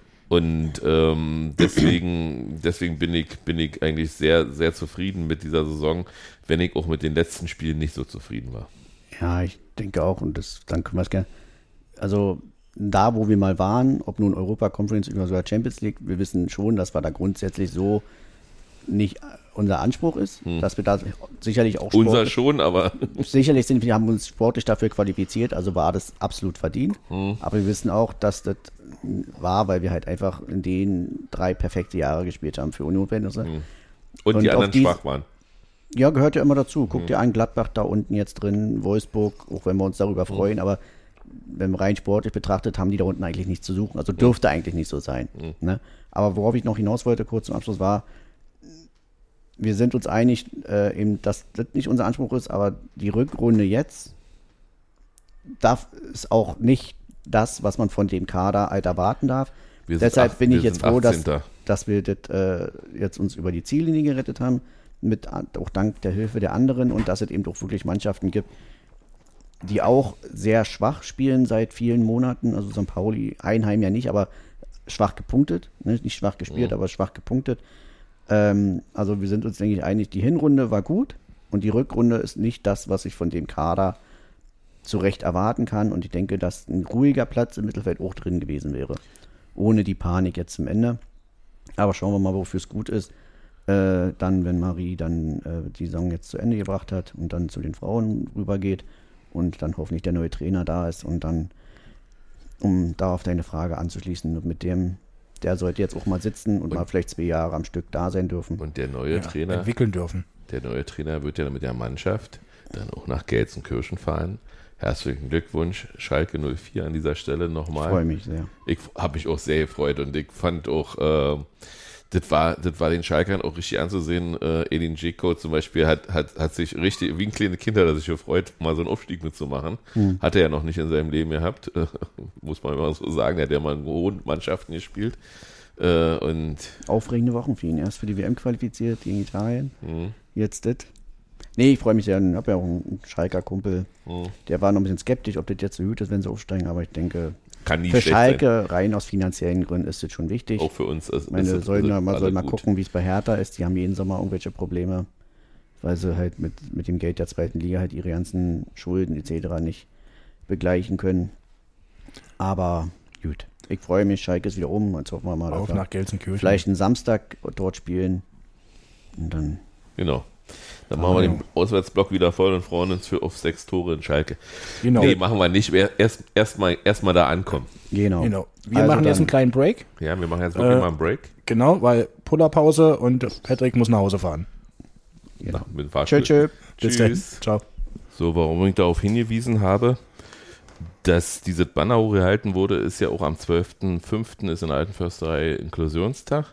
S4: deswegen bin ich eigentlich sehr, sehr zufrieden mit dieser Saison, wenn ich auch mit den letzten Spielen nicht so zufrieden war.
S3: Ja, ich denke auch und dann können wir es gerne. Also da, wo wir mal waren, ob nun Europa Conference oder sogar Champions League, wir wissen schon, dass wir da grundsätzlich so nicht unser Anspruch ist, dass wir da sicherlich auch
S4: unser schon, aber
S3: sicherlich haben wir uns sportlich dafür qualifiziert, also war das absolut verdient. Aber wir wissen auch, dass das war, weil wir halt einfach in den 3 perfekte Jahre gespielt haben für Union-Verhältnisse.
S4: Und die anderen schwach waren.
S3: Ja, gehört ja immer dazu. Guck dir an, Gladbach da unten jetzt drin, Wolfsburg, auch wenn wir uns darüber freuen, aber wenn man rein sportlich betrachtet, haben die da unten eigentlich nichts zu suchen. Also dürfte eigentlich nicht so sein. Ne? Aber worauf ich noch hinaus wollte, kurz zum Abschluss, war, wir sind uns einig, eben, dass das nicht unser Anspruch ist, aber die Rückrunde jetzt darf es auch nicht das, was man von dem Kader halt erwarten darf. Deshalb bin ich jetzt froh, dass wir das jetzt uns über die Ziellinie gerettet haben, auch dank der Hilfe der anderen und dass es eben auch wirklich Mannschaften gibt, die auch sehr schwach spielen seit vielen Monaten. Also St. Pauli, Heidenheim ja nicht, aber schwach gepunktet. Ne? Nicht schwach gespielt, aber schwach gepunktet. Also wir sind uns, denke ich, einig, die Hinrunde war gut und die Rückrunde ist nicht das, was ich von dem Kader zu Recht erwarten kann. Und ich denke, dass ein ruhiger Platz im Mittelfeld auch drin gewesen wäre. Ohne die Panik jetzt zum Ende. Aber schauen wir mal, wofür es gut ist. Dann, wenn Marie dann die Saison jetzt zu Ende gebracht hat und dann zu den Frauen rübergeht und dann hoffentlich der neue Trainer da ist und dann, um da auf deine Frage anzuschließen, mit dem, der sollte jetzt auch mal sitzen und mal vielleicht 2 Jahre am Stück da sein dürfen.
S4: Und der neue Trainer
S2: entwickeln dürfen.
S4: Der neue Trainer wird ja mit der Mannschaft dann auch nach Gelsenkirchen fahren. Herzlichen Glückwunsch, Schalke 04 an dieser Stelle nochmal.
S3: Ich freue mich sehr.
S4: Ich habe mich auch sehr gefreut und ich fand auch das war den Schalkern auch richtig anzusehen. Edin Dzeko zum Beispiel hat sich richtig, wie ein kleines Kind hat er sich gefreut, mal so einen Aufstieg mitzumachen. Hat er ja noch nicht in seinem Leben gehabt, muss man immer so sagen. Er hat ja mal in hohen Mannschaften gespielt. Und
S3: aufregende Wochen für ihn. Erst für die WM qualifiziert gegen Italien. Jetzt das. Nee, ich freue mich sehr. Ich habe ja auch einen Schalker Kumpel. Der war noch ein bisschen skeptisch, ob das jetzt so gut ist, wenn sie aufsteigen. Aber ich denke,
S4: kann nie
S3: für
S4: schlecht
S3: Schalke,
S4: sein.
S3: rein aus finanziellen Gründen, ist das schon wichtig.
S4: Auch für uns.
S3: Man soll mal gucken, wie es bei Hertha ist. Die haben jeden Sommer irgendwelche Probleme, weil sie halt mit dem Geld der zweiten Liga halt ihre ganzen Schulden etc. nicht begleichen können. Aber gut. Ich freue mich, Schalke ist wieder um. Jetzt hoffen wir mal,
S2: auf nach Gelsenkirchen.
S3: Vielleicht einen Samstag dort spielen. Und dann.
S4: Genau. Dann machen wir den Auswärtsblock wieder voll und freuen uns auf 6 Tore in Schalke.
S2: Genau.
S4: Nee, machen wir nicht. Erst mal da ankommen.
S3: Genau.
S2: Wir machen jetzt einen kleinen Break.
S4: Ja, wir machen jetzt wirklich mal einen Break.
S2: Genau, weil Pullerpause und Patrick muss nach Hause fahren.
S3: Genau.
S4: Mit dem Fahrstuhl.
S3: Tschö.
S2: Bis dann. Ciao.
S4: So, warum ich darauf hingewiesen habe, dass dieses Banner hochgehalten wurde, ist ja auch am 12.05. ist in der Alten Försterei Inklusionstag.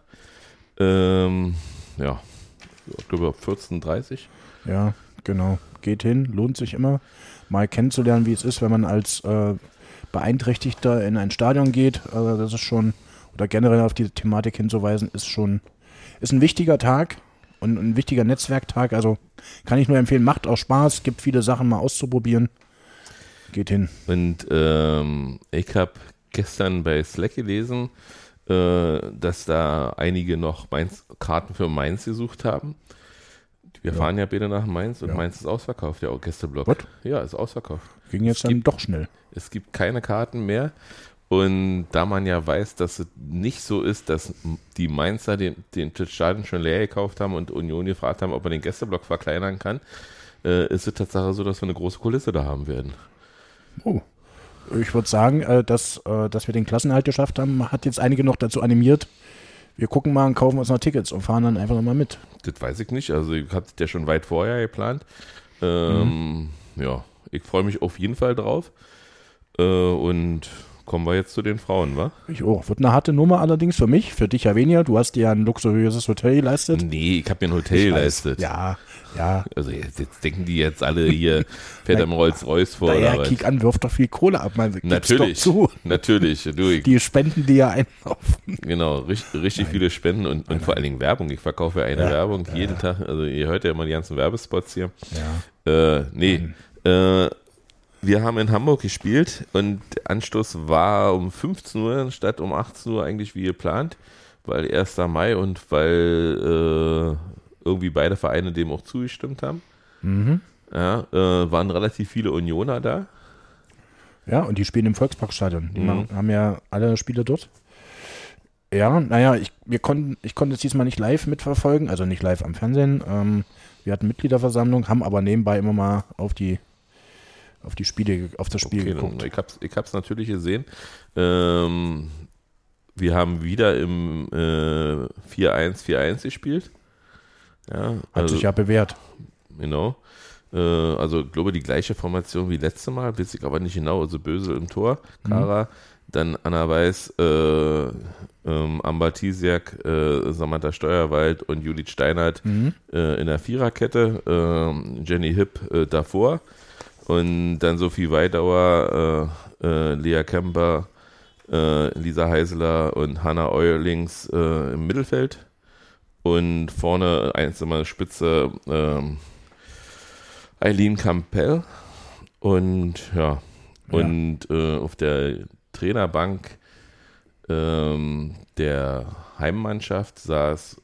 S4: Ja, ich glaube ab 14:30.
S2: Ja, genau. Geht hin, lohnt sich immer, mal kennenzulernen, wie es ist, wenn man als Beeinträchtigter in ein Stadion geht. Also das ist schon, oder generell auf diese Thematik hinzuweisen, ist ein wichtiger Tag und ein wichtiger Netzwerktag. Also kann ich nur empfehlen, macht auch Spaß, gibt viele Sachen mal auszuprobieren. Geht hin.
S4: Und ich habe gestern bei Slack gelesen, dass da einige noch Karten für Mainz gesucht haben. Wir fahren ja beide nach Mainz und Mainz ist ausverkauft, der Orchesterblock.
S2: What?
S4: Ja, ist ausverkauft.
S2: Ging jetzt dann doch schnell.
S4: Es gibt keine Karten mehr. Und da man ja weiß, dass es nicht so ist, dass die Mainzer den Stadion schon leer gekauft haben und Union gefragt haben, ob man den Gästeblock verkleinern kann, ist es Tatsache so, dass wir eine große Kulisse da haben werden.
S2: Oh. Ich würde sagen, dass wir den Klassenerhalt geschafft haben, hat jetzt einige noch dazu animiert. Wir gucken mal und kaufen uns noch Tickets und fahren dann einfach nochmal mit.
S4: Das weiß ich nicht. Also ich habe das ja schon weit vorher geplant. Ja, ich freue mich auf jeden Fall drauf. Und kommen wir jetzt zu den Frauen, wa?
S2: Ich auch. Wird eine harte Nummer allerdings für mich, für dich ja weniger. Du hast dir ja ein luxuriöses Hotel geleistet.
S4: Nee, ich habe mir ein Hotel geleistet.
S2: Ja.
S4: Also jetzt denken die jetzt alle hier, fährt am Rolls-Royce vor.
S2: Naja, kick an, wirft doch viel Kohle ab. Man,
S4: natürlich,
S2: doch zu.
S4: Natürlich.
S2: Die Spenden, die ja einlaufen.
S4: Genau, richtig viele Spenden und vor allen Dingen Werbung. Ich verkaufe ja eine Werbung jeden Tag. Also ihr hört ja immer die ganzen Werbespots hier.
S2: Ja.
S4: Wir haben in Hamburg gespielt und der Anstoß war um 15 Uhr statt um 18 Uhr eigentlich wie geplant, weil 1. Mai und weil irgendwie beide Vereine dem auch zugestimmt haben. Ja, waren relativ viele Unioner da.
S2: Ja, und die spielen im Volksparkstadion. Die haben ja alle Spiele dort. Ja, naja, ich konnte es diesmal nicht live mitverfolgen, also nicht live am Fernsehen. Wir hatten Mitgliederversammlung, haben aber nebenbei immer mal auf das Spiel geguckt.
S4: Ich hab's natürlich gesehen. Wir haben wieder im 4-1 gespielt. Ja,
S2: Hat sich ja bewährt.
S4: Genau. Also ich glaube die gleiche Formation wie letztes Mal, weiß ich aber nicht genau. Also Bösel im Tor, Kara, dann Anna Weiß, Amber Tisiak, Samantha Steuerwald und Judith Steinert in der Viererkette, Jenny Hipp davor und dann Sophie Weidauer, Lea Kemper, Lisa Heiseler und Hanna Eurlings im Mittelfeld und vorne einzelne Spitze Eileen Campbell und auf der Trainerbank der Heimmannschaft saß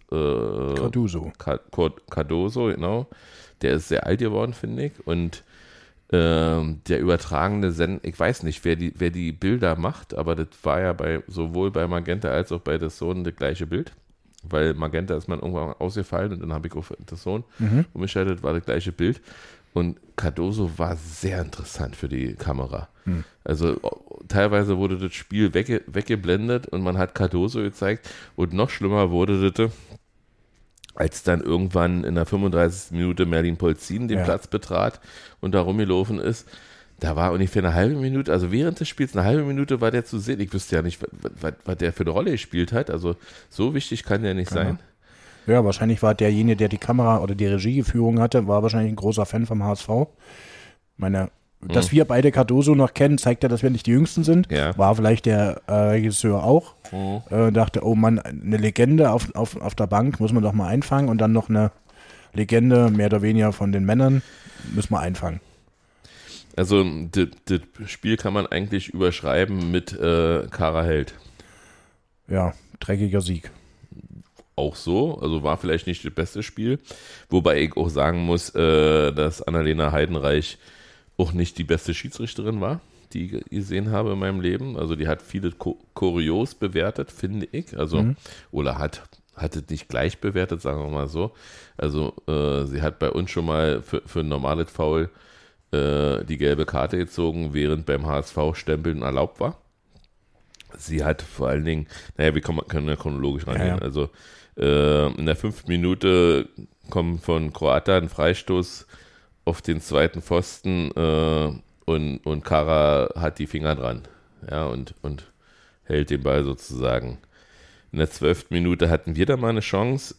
S4: Cardoso, genau. Der ist sehr alt geworden, finde ich. Und der übertragene Sender, ich weiß nicht, wer die Bilder macht, aber das war ja sowohl bei Magenta als auch bei The Zone das gleiche Bild. Weil Magenta ist man irgendwann ausgefallen und dann habe ich auf The Zone umgeschaltet, war das gleiche Bild. Und Cardoso war sehr interessant für die Kamera. Also teilweise wurde das Spiel weggeblendet und man hat Cardoso gezeigt. Und noch schlimmer wurde das, als dann irgendwann in der 35. Minute Merlin Polzin den Platz betrat und da rumgelaufen ist. Da war ungefähr eine halbe Minute, also während des Spiels eine halbe Minute war der zu sehen. Ich wüsste ja nicht, was der für eine Rolle gespielt hat. Also so wichtig kann der nicht sein.
S2: Ja, wahrscheinlich war derjenige, der die Kamera oder die Regieführung hatte, war wahrscheinlich ein großer Fan vom HSV. Dass wir beide Cardoso noch kennen, zeigt ja, dass wir nicht die Jüngsten sind.
S4: Ja.
S2: War vielleicht der Regisseur auch. Dachte, oh Mann, eine Legende auf der Bank, muss man doch mal einfangen. Und dann noch eine Legende, mehr oder weniger von den Männern, müssen wir einfangen.
S4: Also das Spiel kann man eigentlich überschreiben mit Kara Held.
S2: Ja, dreckiger Sieg.
S4: Auch so, also war vielleicht nicht das beste Spiel. Wobei ich auch sagen muss, dass Annalena Heidenreich auch nicht die beste Schiedsrichterin war, die ich gesehen habe in meinem Leben. Also die hat viele kurios bewertet, finde ich. Also, oder hat es nicht gleich bewertet, sagen wir mal so. Also sie hat bei uns schon mal für ein normales Foul die gelbe Karte gezogen, während beim HSV Stempeln erlaubt war. Sie hat vor allen Dingen, wir können ja chronologisch rangehen.
S2: Ja.
S4: Also in der 5. Minute kommt von Kroata ein Freistoß auf den zweiten Pfosten und Kara hat die Finger dran, ja, und hält den Ball sozusagen. In der 12. Minute hatten wir da mal eine Chance.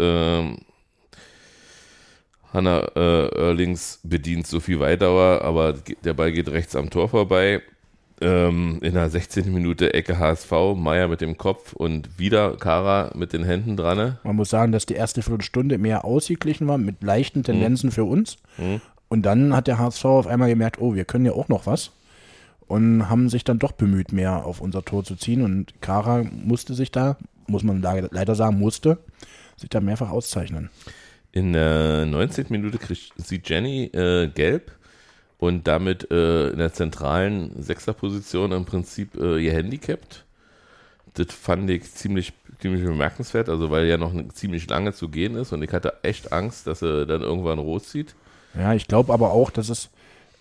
S4: Hanna Oerlings bedient Sophie Weidauer, aber der Ball geht rechts am Tor vorbei. In der 16. Minute Ecke HSV, Meier mit dem Kopf und wieder Kara mit den Händen dran.
S2: Man muss sagen, dass die erste Viertelstunde mehr ausgeglichen war, mit leichten Tendenzen für uns. Und dann hat der HSV auf einmal gemerkt, oh, wir können ja auch noch was. Und haben sich dann doch bemüht, mehr auf unser Tor zu ziehen. Und Kara musste sich da, muss man leider sagen, sich da mehrfach auszeichnen. In
S4: der 19. Minute kriegt sie Jenny gelb und damit in der zentralen Sechserposition im Prinzip ihr handicapt. Das fand ich ziemlich bemerkenswert, also weil ja noch ziemlich lange zu gehen ist und ich hatte echt Angst, dass er dann irgendwann rot zieht.
S2: Ja, ich glaube aber auch, dass es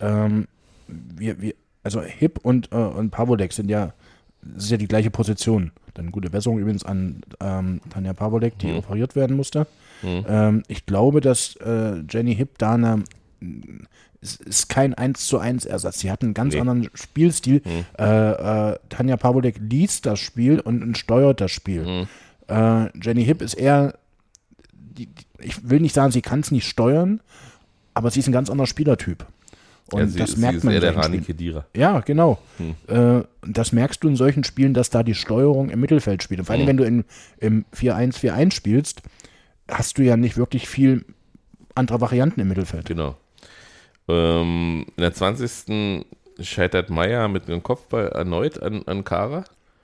S2: also Hipp und Pawolek das ist ja die gleiche Position. Dann gute Besserung übrigens an Tanja Pawolek, die operiert werden musste. Ich glaube, dass Jenny Hipp da ist kein 1:1 Ersatz. Sie hat einen ganz anderen Spielstil. Tanja Pawolek liest das Spiel und steuert das Spiel. Jenny Hipp ist eher, ich will nicht sagen, sie kann es nicht steuern, aber sie ist ein ganz anderer Spielertyp. Und das merkt man in solchen Spielen. Ja, genau. Das merkst du in solchen Spielen, dass da die Steuerung im Mittelfeld spielt. Und vor allem, wenn du im 4-1-4-1 spielst, hast du ja nicht wirklich viel andere Varianten im Mittelfeld.
S4: Genau. In der 20. scheitert Meier mit einem Kopfball erneut an Kara.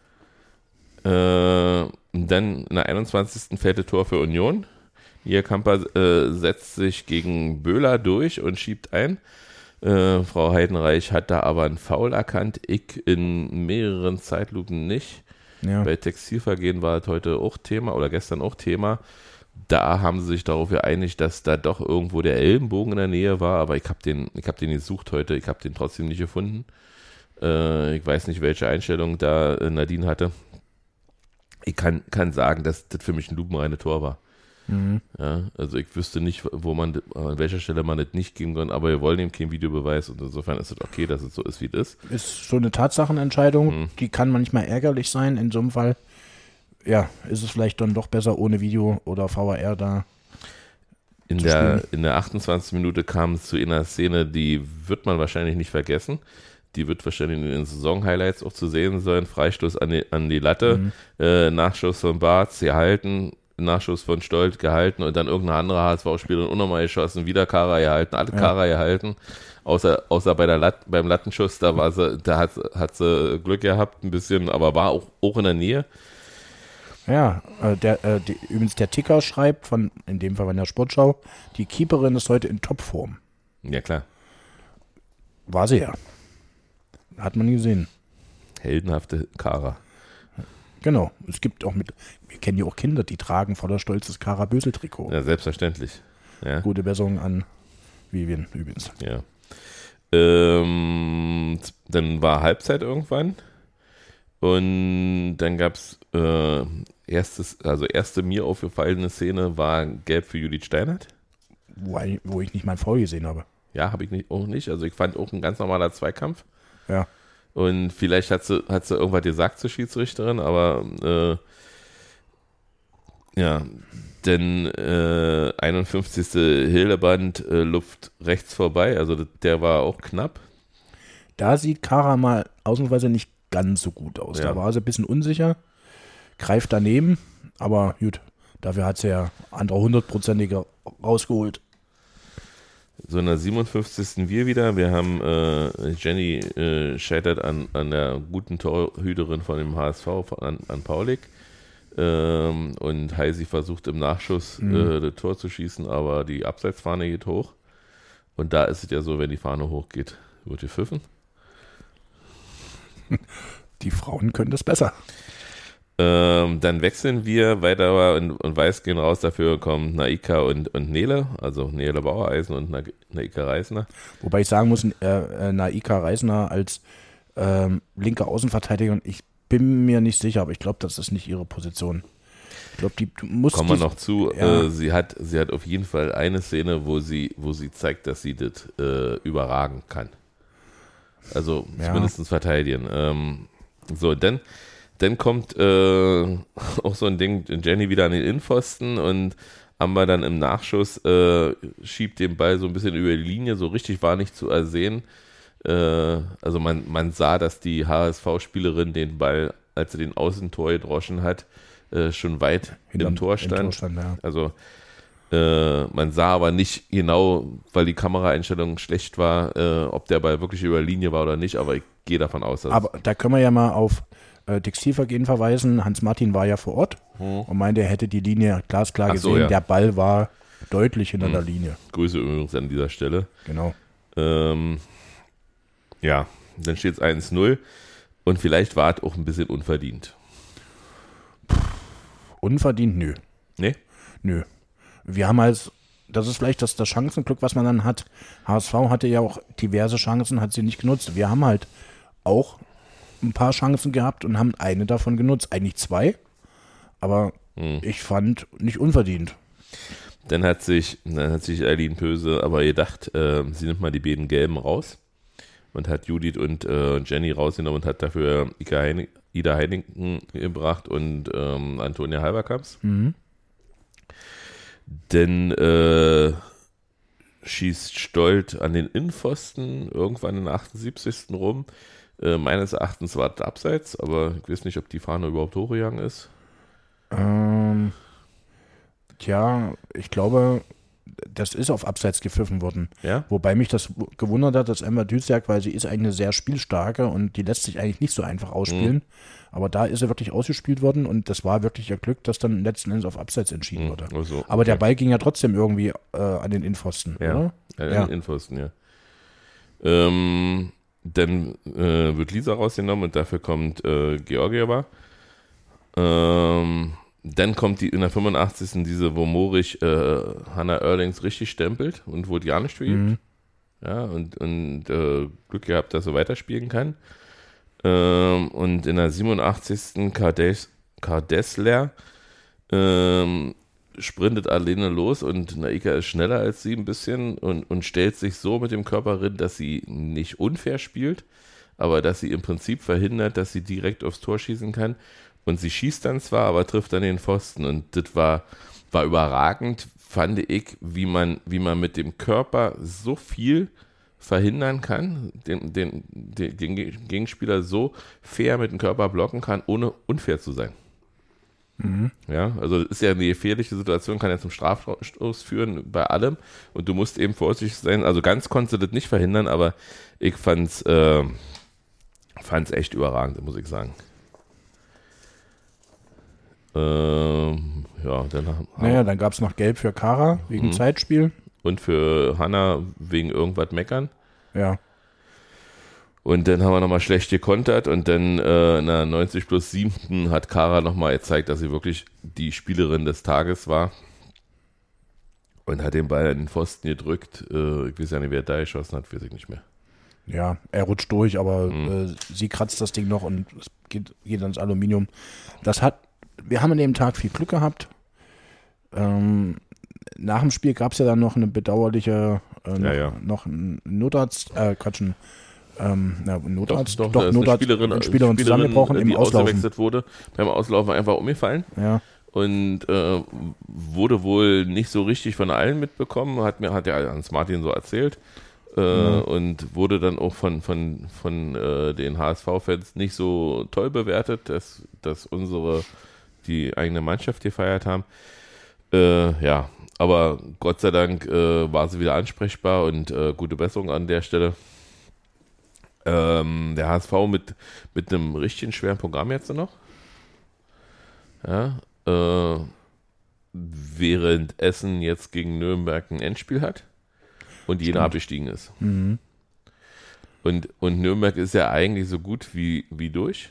S4: Dann in der 21. fällt das Tor für Union. Niederkamper setzt sich gegen Böhler durch und schiebt ein. Frau Heidenreich hat da aber einen Foul erkannt. Ich in mehreren Zeitlupen nicht. Ja. Bei Textilvergehen war es heute auch Thema oder gestern auch Thema. Da haben sie sich darauf geeinigt, dass da doch irgendwo der Ellenbogen in der Nähe war, aber ich hab den gesucht heute, ich habe den trotzdem nicht gefunden. Ich weiß nicht, welche Einstellung da Nadine hatte. Ich kann sagen, dass das für mich ein lupenreines Tor war. Ja, also ich wüsste nicht, an welcher Stelle man das nicht geben kann, aber wir wollen ihm keinen Videobeweis und insofern ist es okay, dass es so ist, wie es ist.
S2: Ist so eine Tatsachenentscheidung, die kann manchmal ärgerlich sein. In so einem Fall, ja, ist es vielleicht dann doch besser ohne Video oder VAR da.
S4: In der 28. Minute kam es zu einer Szene, die wird man wahrscheinlich nicht vergessen. Die wird wahrscheinlich in den Saison-Highlights auch zu sehen sein. Freistoß an die Latte, Nachschuss von Bartz gehalten, Nachschuss von Stolt gehalten und dann irgendeine andere HSV-Spielerin auch nochmal geschossen, wieder Kara gehalten, alle Kara gehalten, außer beim Lattenschuss, da hat sie Glück gehabt ein bisschen, aber war auch in der Nähe.
S2: Ja, übrigens der Ticker schreibt, in dem Fall von der Sportschau, die Keeperin ist heute in Topform.
S4: Ja, klar.
S2: War sie ja. Hat man gesehen.
S4: Heldenhafte Kara.
S2: Genau. Es gibt auch wir kennen ja auch Kinder, die tragen voller Stolz das Kara-Bösel-Trikot.
S4: Ja, selbstverständlich. Ja.
S2: Gute Besserung an Vivian übrigens.
S4: Ja. Dann war Halbzeit irgendwann und dann gab es erste mir aufgefallene Szene war gelb für Judith Steinert.
S2: Wo ich nicht mein Foul gesehen habe.
S4: Ja, habe ich auch nicht. Also ich fand auch ein ganz normaler Zweikampf.
S2: Ja.
S4: Und vielleicht hat sie irgendwas gesagt zur Schiedsrichterin, aber ja, denn 51. Hildeband Luft rechts vorbei, also der war auch knapp.
S2: Da sieht Kara mal ausnahmsweise nicht ganz so gut aus.
S4: Ja.
S2: Da war sie ein bisschen unsicher, greift daneben, aber gut, dafür hat sie ja andere 100%ige rausgeholt.
S4: So in der 57. wir wieder. Wir haben Jenny scheitert an der guten Torhüterin von dem HSV, an Paulik. Und Heisi versucht im Nachschuss das Tor zu schießen, aber die Abseitsfahne geht hoch. Und da ist es ja so, wenn die Fahne hochgeht, wird gepfiffen.
S2: Die Frauen können das besser.
S4: Dann wechseln wir weiter und Weiß gehen raus. Dafür kommen Naika und Nele, also Nele Bauereisen und Naika Reisner.
S2: Wobei ich sagen muss, Naika Reisner als linke Außenverteidigerin, ich bin mir nicht sicher, aber ich glaube, das ist nicht ihre Position. Ich glaube, die muss.
S4: Kommen wir noch zu.
S2: Ja.
S4: Sie hat auf jeden Fall eine Szene, wo sie zeigt, dass sie das überragen kann. Also zumindest verteidigen. So, dann kommt auch so ein Ding, Jenny wieder an den Innenpfosten und Amber dann im Nachschuss schiebt den Ball so ein bisschen über die Linie, so richtig war nicht zu ersehen. Also man sah, dass die HSV-Spielerin den Ball, als sie den Außentor gedroschen hat, schon weit im Tor stand.
S2: Ja.
S4: Also man sah aber nicht genau, weil die Kameraeinstellung schlecht war, ob der Ball wirklich über die Linie war oder nicht, aber ich gehe davon aus, dass
S2: Aber da können wir ja mal auf Textilvergehen verweisen. Hans-Martin war ja vor Ort und meinte, er hätte die Linie glasklar
S4: Ach so,
S2: gesehen.
S4: ja.
S2: Der Ball war deutlich hinter der Linie.
S4: Grüße übrigens an dieser Stelle.
S2: Genau.
S4: Ja, dann steht es 1-0 und vielleicht war es auch ein bisschen unverdient.
S2: Unverdient? Nö.
S4: Nee?
S2: Nö. Wir haben das ist vielleicht das Chancenglück, was man dann hat. HSV hatte ja auch diverse Chancen, hat sie nicht genutzt. Wir haben halt auch ein paar Chancen gehabt und haben eine davon genutzt. Eigentlich zwei, aber ich fand nicht unverdient.
S4: Dann hat sich Eileen Pöse aber gedacht, sie nimmt mal die beiden Gelben raus und hat Judith und Jenny rausgenommen und hat dafür Ida Heineken gebracht und Antonia Halberkamps. Dann schießt Stolt an den Innenpfosten irgendwann in der 78. rum. Meines Erachtens war das abseits, aber ich weiß nicht, ob die Fahne überhaupt hochgegangen ist.
S2: Tja, ich glaube, das ist auf Abseits gepfiffen worden.
S4: Ja?
S2: Wobei mich das gewundert hat, dass Emma Duziak, weil sie ist eigentlich eine sehr spielstarke und die lässt sich eigentlich nicht so einfach ausspielen. Aber da ist sie wirklich ausgespielt worden und das war wirklich ihr Glück, dass dann letzten Endes auf Abseits entschieden wurde.
S4: Also,
S2: Aber der Ball ging ja trotzdem irgendwie an den Innenpfosten,
S4: ja,
S2: oder?
S4: An den Innenpfosten, ja. Dann wird Lisa rausgenommen und dafür kommt Georgieva. Dann kommt in der 85. diese, wo Morich Hannah Erlings richtig stempelt und wurde ja nicht verübt. Ja, und Glück gehabt, dass er weiterspielen kann. Und in der 87. Kardessler sprintet alleine los und Naika ist schneller als sie ein bisschen und stellt sich so mit dem Körper rein, dass sie nicht unfair spielt, aber dass sie im Prinzip verhindert, dass sie direkt aufs Tor schießen kann. Und sie schießt dann zwar, aber trifft dann den Pfosten. Und das war überragend, fand ich, wie man mit dem Körper so viel verhindern kann, den Gegenspieler so fair mit dem Körper blocken kann, ohne unfair zu sein. Ja, also das ist ja eine gefährliche Situation, kann ja zum Strafstoß führen bei allem und du musst eben vorsichtig sein. Also ganz konntest du das nicht verhindern, aber ich fand's echt überragend, muss ich sagen.
S2: Dann gab es noch Gelb für Kara wegen Zeitspiel.
S4: Und für Hanna wegen irgendwas meckern.
S2: Ja.
S4: Und dann haben wir nochmal schlecht gekontert und dann in der 90+7. hat Kara nochmal gezeigt, dass sie wirklich die Spielerin des Tages war und hat den Ball an den Pfosten gedrückt. Ich weiß ja nicht, wer da geschossen hat, weiß ich nicht mehr.
S2: Ja, er rutscht durch, aber sie kratzt das Ding noch und es geht ans Aluminium. Wir haben an dem Tag viel Glück gehabt. nach dem Spiel gab es ja dann noch eine bedauerliche, noch ein Notarzt, Notarzt,
S4: Doch,
S2: Notarzt,
S4: eine
S2: Spielerin zusammengebrochen im
S4: die
S2: Auslaufen.
S4: ausgewechselt wurde, beim Auslaufen einfach umgefallen.
S2: Ja.
S4: Und wurde wohl nicht so richtig von allen mitbekommen, hat ja Hans-Martin so erzählt. Und wurde dann auch von den HSV-Fans nicht so toll bewertet, dass die eigene Mannschaft gefeiert haben. Aber Gott sei Dank war sie wieder ansprechbar und gute Besserung an der Stelle. Der HSV mit einem richtigen schweren Programm jetzt noch. Ja, während Essen jetzt gegen Nürnberg ein Endspiel hat und jeder abgestiegen ist.
S2: Mhm.
S4: Und Nürnberg ist ja eigentlich so gut wie durch.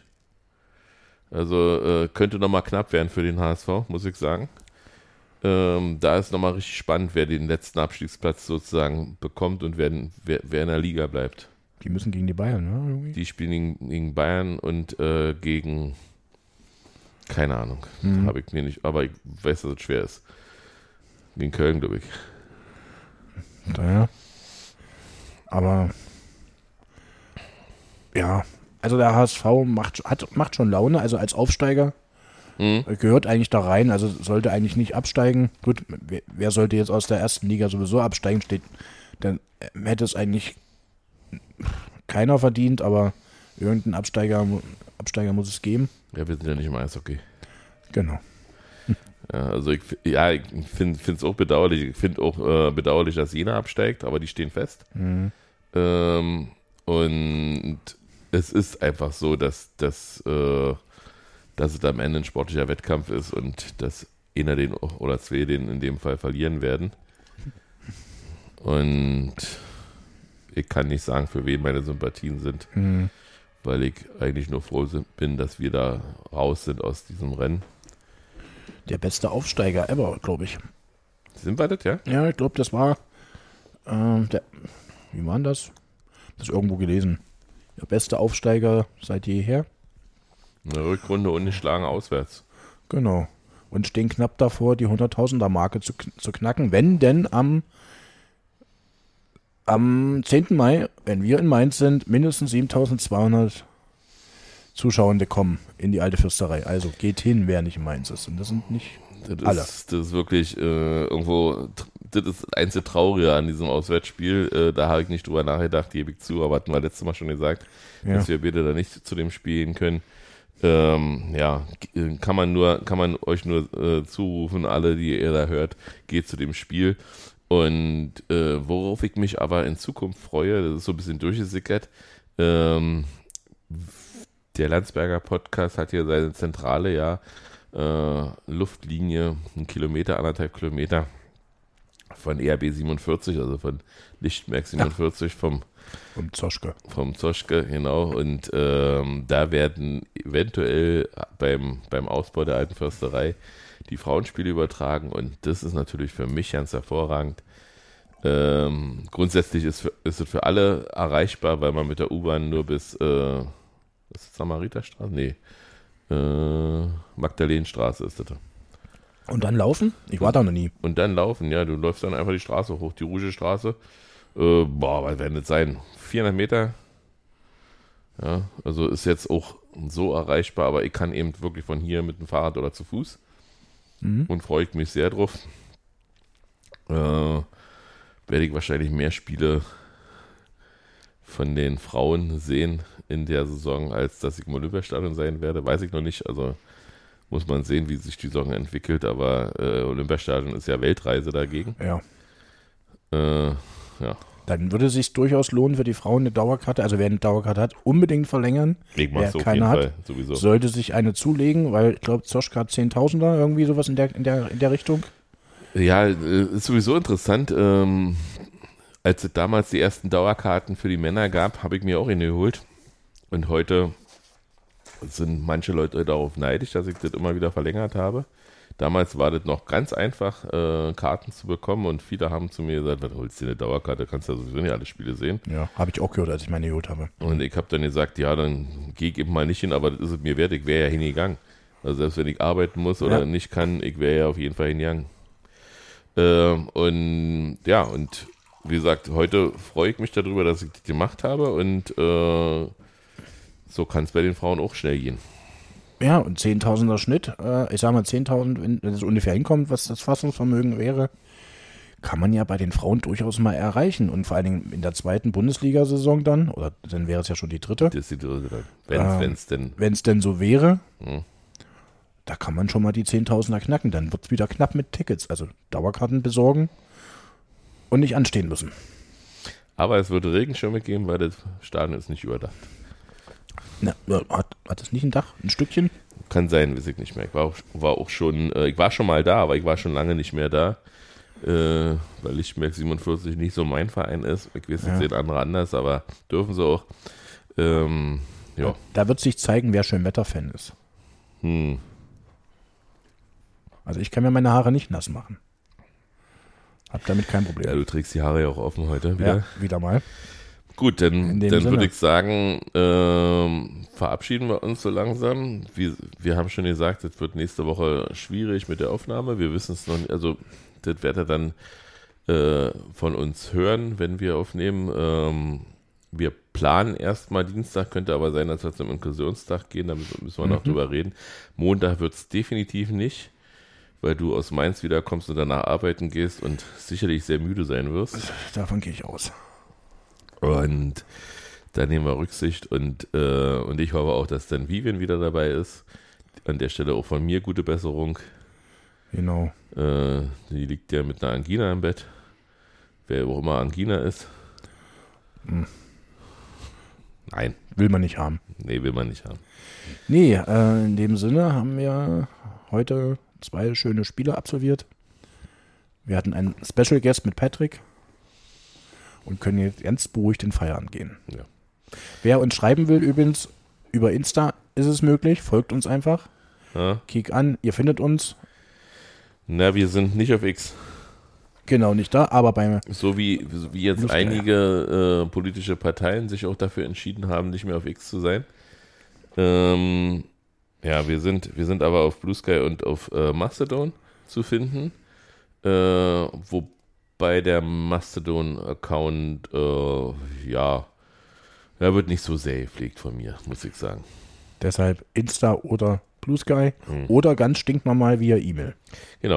S4: Also könnte nochmal knapp werden für den HSV, muss ich sagen. Da ist nochmal richtig spannend, wer den letzten Abstiegsplatz sozusagen bekommt und wer in der Liga bleibt.
S2: Die müssen gegen die Bayern, ne? Irgendwie?
S4: Die spielen gegen Bayern und gegen, keine Ahnung, habe ich mir nicht, aber ich weiß, dass es schwer ist. Gegen Köln, glaube ich.
S2: Daher. Aber ja, also der HSV macht schon Laune, also als Aufsteiger gehört eigentlich da rein, also sollte eigentlich nicht absteigen. Gut, wer sollte jetzt aus der ersten Liga sowieso absteigen, dann hätte es eigentlich keiner verdient, aber irgendein Absteiger muss es geben.
S4: Ja, wir sind ja nicht im Eishockey.
S2: Genau.
S4: Ja, also ich finde es auch bedauerlich. Ich finde auch bedauerlich, dass Jena absteigt, aber die stehen fest.
S2: Mhm.
S4: Und es ist einfach so, dass es am Ende ein sportlicher Wettkampf ist und dass einer oder zwei den in dem Fall verlieren werden. Und ich kann nicht sagen, für wen meine Sympathien sind, weil ich eigentlich nur froh bin, dass wir da raus sind aus diesem Rennen.
S2: Der beste Aufsteiger ever, glaube ich.
S4: Sind wir das, ja?
S2: Ja, ich glaube, das war wie war denn das? Das irgendwo gelesen. Der beste Aufsteiger seit jeher.
S4: Eine Rückrunde ungeschlagen auswärts.
S2: Genau. Und stehen knapp davor, die 100.000er-Marke zu knacken, wenn denn am 10. Mai, wenn wir in Mainz sind, mindestens 7.200 Zuschauende kommen in die alte Fürsterei. Also geht hin, wer nicht in Mainz ist. Und das sind nicht alle.
S4: Das ist wirklich irgendwo, das ist eins der Traurige an diesem Auswärtsspiel. Da habe ich nicht drüber nachgedacht, gebe ich zu, aber hatten wir letztes Mal schon gesagt, dass wir bitte da nicht zu dem Spiel gehen können. Kann man euch nur zurufen, alle, die ihr da hört, geht zu dem Spiel. Und worauf ich mich aber in Zukunft freue, das ist so ein bisschen durchgesickert, der Landsberger Podcast hat hier seine Zentrale, Luftlinie, 1,5 Kilometer von ERB 47, also von Lichtmerk 47 vom Zoschke, genau. Und da werden eventuell beim Ausbau der alten Försterei die Frauenspiele übertragen und das ist natürlich für mich ganz hervorragend. Grundsätzlich ist es für alle erreichbar, weil man mit der U-Bahn nur bis Samariterstraße? Nee. Magdalenenstraße ist das.
S2: Und dann laufen? Ich war da noch nie.
S4: Und dann laufen, ja. Du läufst dann einfach die Straße hoch, die Rouge-Straße. Was werden das sein? 400 Meter? Ja, also ist jetzt auch so erreichbar, aber ich kann eben wirklich von hier mit dem Fahrrad oder zu Fuß. Und freue ich mich sehr drauf. Werde ich wahrscheinlich mehr Spiele von den Frauen sehen in der Saison, als dass ich im Olympiastadion sein werde. Weiß ich noch nicht, also muss man sehen, wie sich die Saison entwickelt, aber Olympiastadion ist ja Weltreise dagegen.
S2: Ja.
S4: Ja.
S2: Dann würde es sich durchaus lohnen für die Frauen eine Dauerkarte, also wer eine Dauerkarte hat, unbedingt verlängern.
S4: Ich mach's
S2: wer
S4: auf
S2: keine
S4: jeden
S2: hat,
S4: Fall, sowieso.
S2: sollte sich eine zulegen, weil ich glaube, Zoschka hat 10.000er, irgendwie sowas in der Richtung.
S4: Ja, ist sowieso interessant. Als es damals die ersten Dauerkarten für die Männer gab, habe ich mir auch eine geholt. Und heute sind manche Leute darauf neidisch, dass ich das immer wieder verlängert habe. Damals war das noch ganz einfach, Karten zu bekommen und viele haben zu mir gesagt, was holst du dir eine Dauerkarte, kannst ja sowieso nicht alle Spiele sehen.
S2: Ja, habe ich auch gehört, als ich meine geholt habe.
S4: Und ich habe dann gesagt, ja, dann gehe ich eben mal nicht hin, aber das ist es mir wert, ich wäre ja hingegangen. Also selbst wenn ich arbeiten muss oder nicht kann, ich wäre ja auf jeden Fall hingegangen. Und wie gesagt, heute freue ich mich darüber, dass ich das gemacht habe und so kann es bei den Frauen auch schnell gehen.
S2: Ja, und 10.000er Schnitt, ich sag mal 10.000, wenn es ungefähr hinkommt, was das Fassungsvermögen wäre, kann man ja bei den Frauen durchaus mal erreichen. Und vor allen Dingen in der 2. Bundesliga-Saison dann, oder dann wäre es ja schon die 3.
S4: Das ist die 3. Wenn
S2: es denn so wäre,
S4: Hm.
S2: da kann man schon mal die 10.000er knacken. Dann wird es wieder knapp mit Tickets. Also Dauerkarten besorgen und nicht anstehen müssen.
S4: Aber es wird Regenschirme geben, weil das Stadion ist nicht überdacht.
S2: Na, hat es nicht ein Dach? Ein Stückchen?
S4: Kann sein, weiß ich nicht mehr. Ich war schon mal da, aber ich war schon lange nicht mehr da. Weil Lichtenberg 47 nicht so mein Verein ist. Ich weiß, das sehen andere anders, aber dürfen sie auch. Ja.
S2: Da wird sich zeigen, wer Schönwetter-Fan ist. Also ich kann mir meine Haare nicht nass machen. Hab damit kein Problem.
S4: Ja, du trägst die Haare ja auch offen heute wieder.
S2: Ja, wieder mal.
S4: Gut, dann
S2: Sinne.
S4: würde ich sagen, verabschieden wir uns so langsam. Wir haben schon gesagt, es wird nächste Woche schwierig mit der Aufnahme. Wir wissen es noch nicht, also das werdet ihr dann von uns hören, wenn wir aufnehmen. Wir planen erstmal Dienstag, könnte aber sein, dass wir zum Inklusionstag gehen, da müssen wir noch drüber reden. Montag wird es definitiv nicht, weil du aus Mainz wiederkommst und danach arbeiten gehst und sicherlich sehr müde sein wirst.
S2: Davon gehe ich aus.
S4: Und da nehmen wir Rücksicht und ich hoffe auch, dass dann Vivian wieder dabei ist. An der Stelle auch von mir gute Besserung.
S2: Genau.
S4: Die liegt ja mit einer Angina im Bett. Wer auch immer Angina ist. Nein.
S2: Will man nicht haben.
S4: Nee, will man nicht haben.
S2: Nee, in dem Sinne haben wir heute 2 schöne Spiele absolviert. Wir hatten einen Special Guest mit Patrick und können jetzt ganz beruhigt in Feierabend gehen.
S4: Ja.
S2: Wer uns schreiben will, übrigens über Insta ist es möglich, folgt uns einfach.
S4: Ja.
S2: Kick an, ihr findet uns.
S4: Na, wir sind nicht auf X.
S2: Genau, nicht da, aber bei
S4: So wie jetzt
S2: Lustig,
S4: einige politische Parteien sich auch dafür entschieden haben, nicht mehr auf X zu sein. Ja, wir sind aber auf Blue Sky und auf Mastodon zu finden. Wobei der Mastodon-Account, der wird nicht so sehr gepflegt von mir, muss ich sagen.
S2: deshalb Insta oder Blue Sky oder ganz stinknormal via E-Mail.
S4: Genau,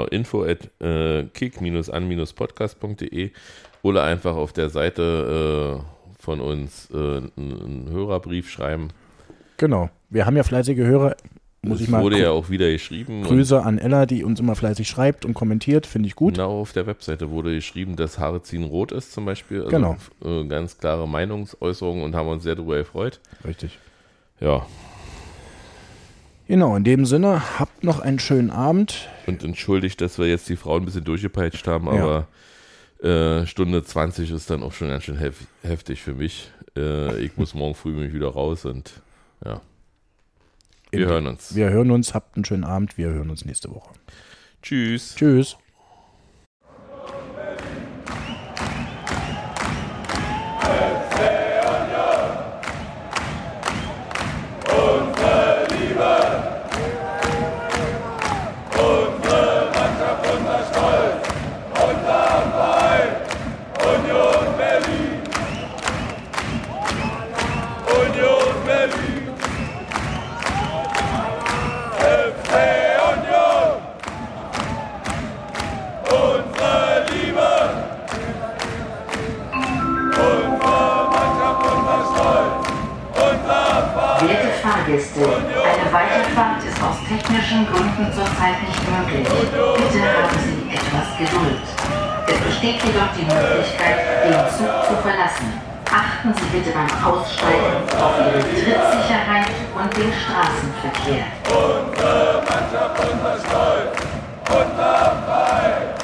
S4: info@kick-an-podcast.de oder einfach auf der Seite von uns einen Hörerbrief schreiben.
S2: Genau, wir haben ja fleißige Hörer.
S4: Es wurde ja auch wieder geschrieben.
S2: Grüße an Ella, die uns immer fleißig schreibt und kommentiert, finde ich gut.
S4: Genau, auf der Webseite wurde geschrieben, dass Haare ziehen rot ist zum Beispiel. Also,
S2: genau.
S4: Ganz klare Meinungsäußerungen und haben uns sehr darüber gefreut.
S2: Richtig.
S4: Ja.
S2: Genau, in dem Sinne, habt noch einen schönen Abend.
S4: Und entschuldigt, dass wir jetzt die Frauen ein bisschen durchgepeitscht haben, aber Stunde 20 ist dann auch schon ganz schön heftig für mich. Ich muss morgen früh mich wieder raus und ja. Wir hören uns.
S2: Wir hören uns, habt einen schönen Abend, wir hören uns nächste Woche.
S4: Tschüss.
S2: Tschüss.
S5: Fahrgäste, eine Weiterfahrt ist aus technischen Gründen zurzeit nicht möglich. Bitte haben Sie etwas Geduld. Es besteht jedoch die Möglichkeit, den Zug zu verlassen. Achten Sie bitte beim Aussteigen auf Ihre Trittsicherheit und den Straßenverkehr.
S6: Unsere Mannschaft, unser Stolz, unser Verein.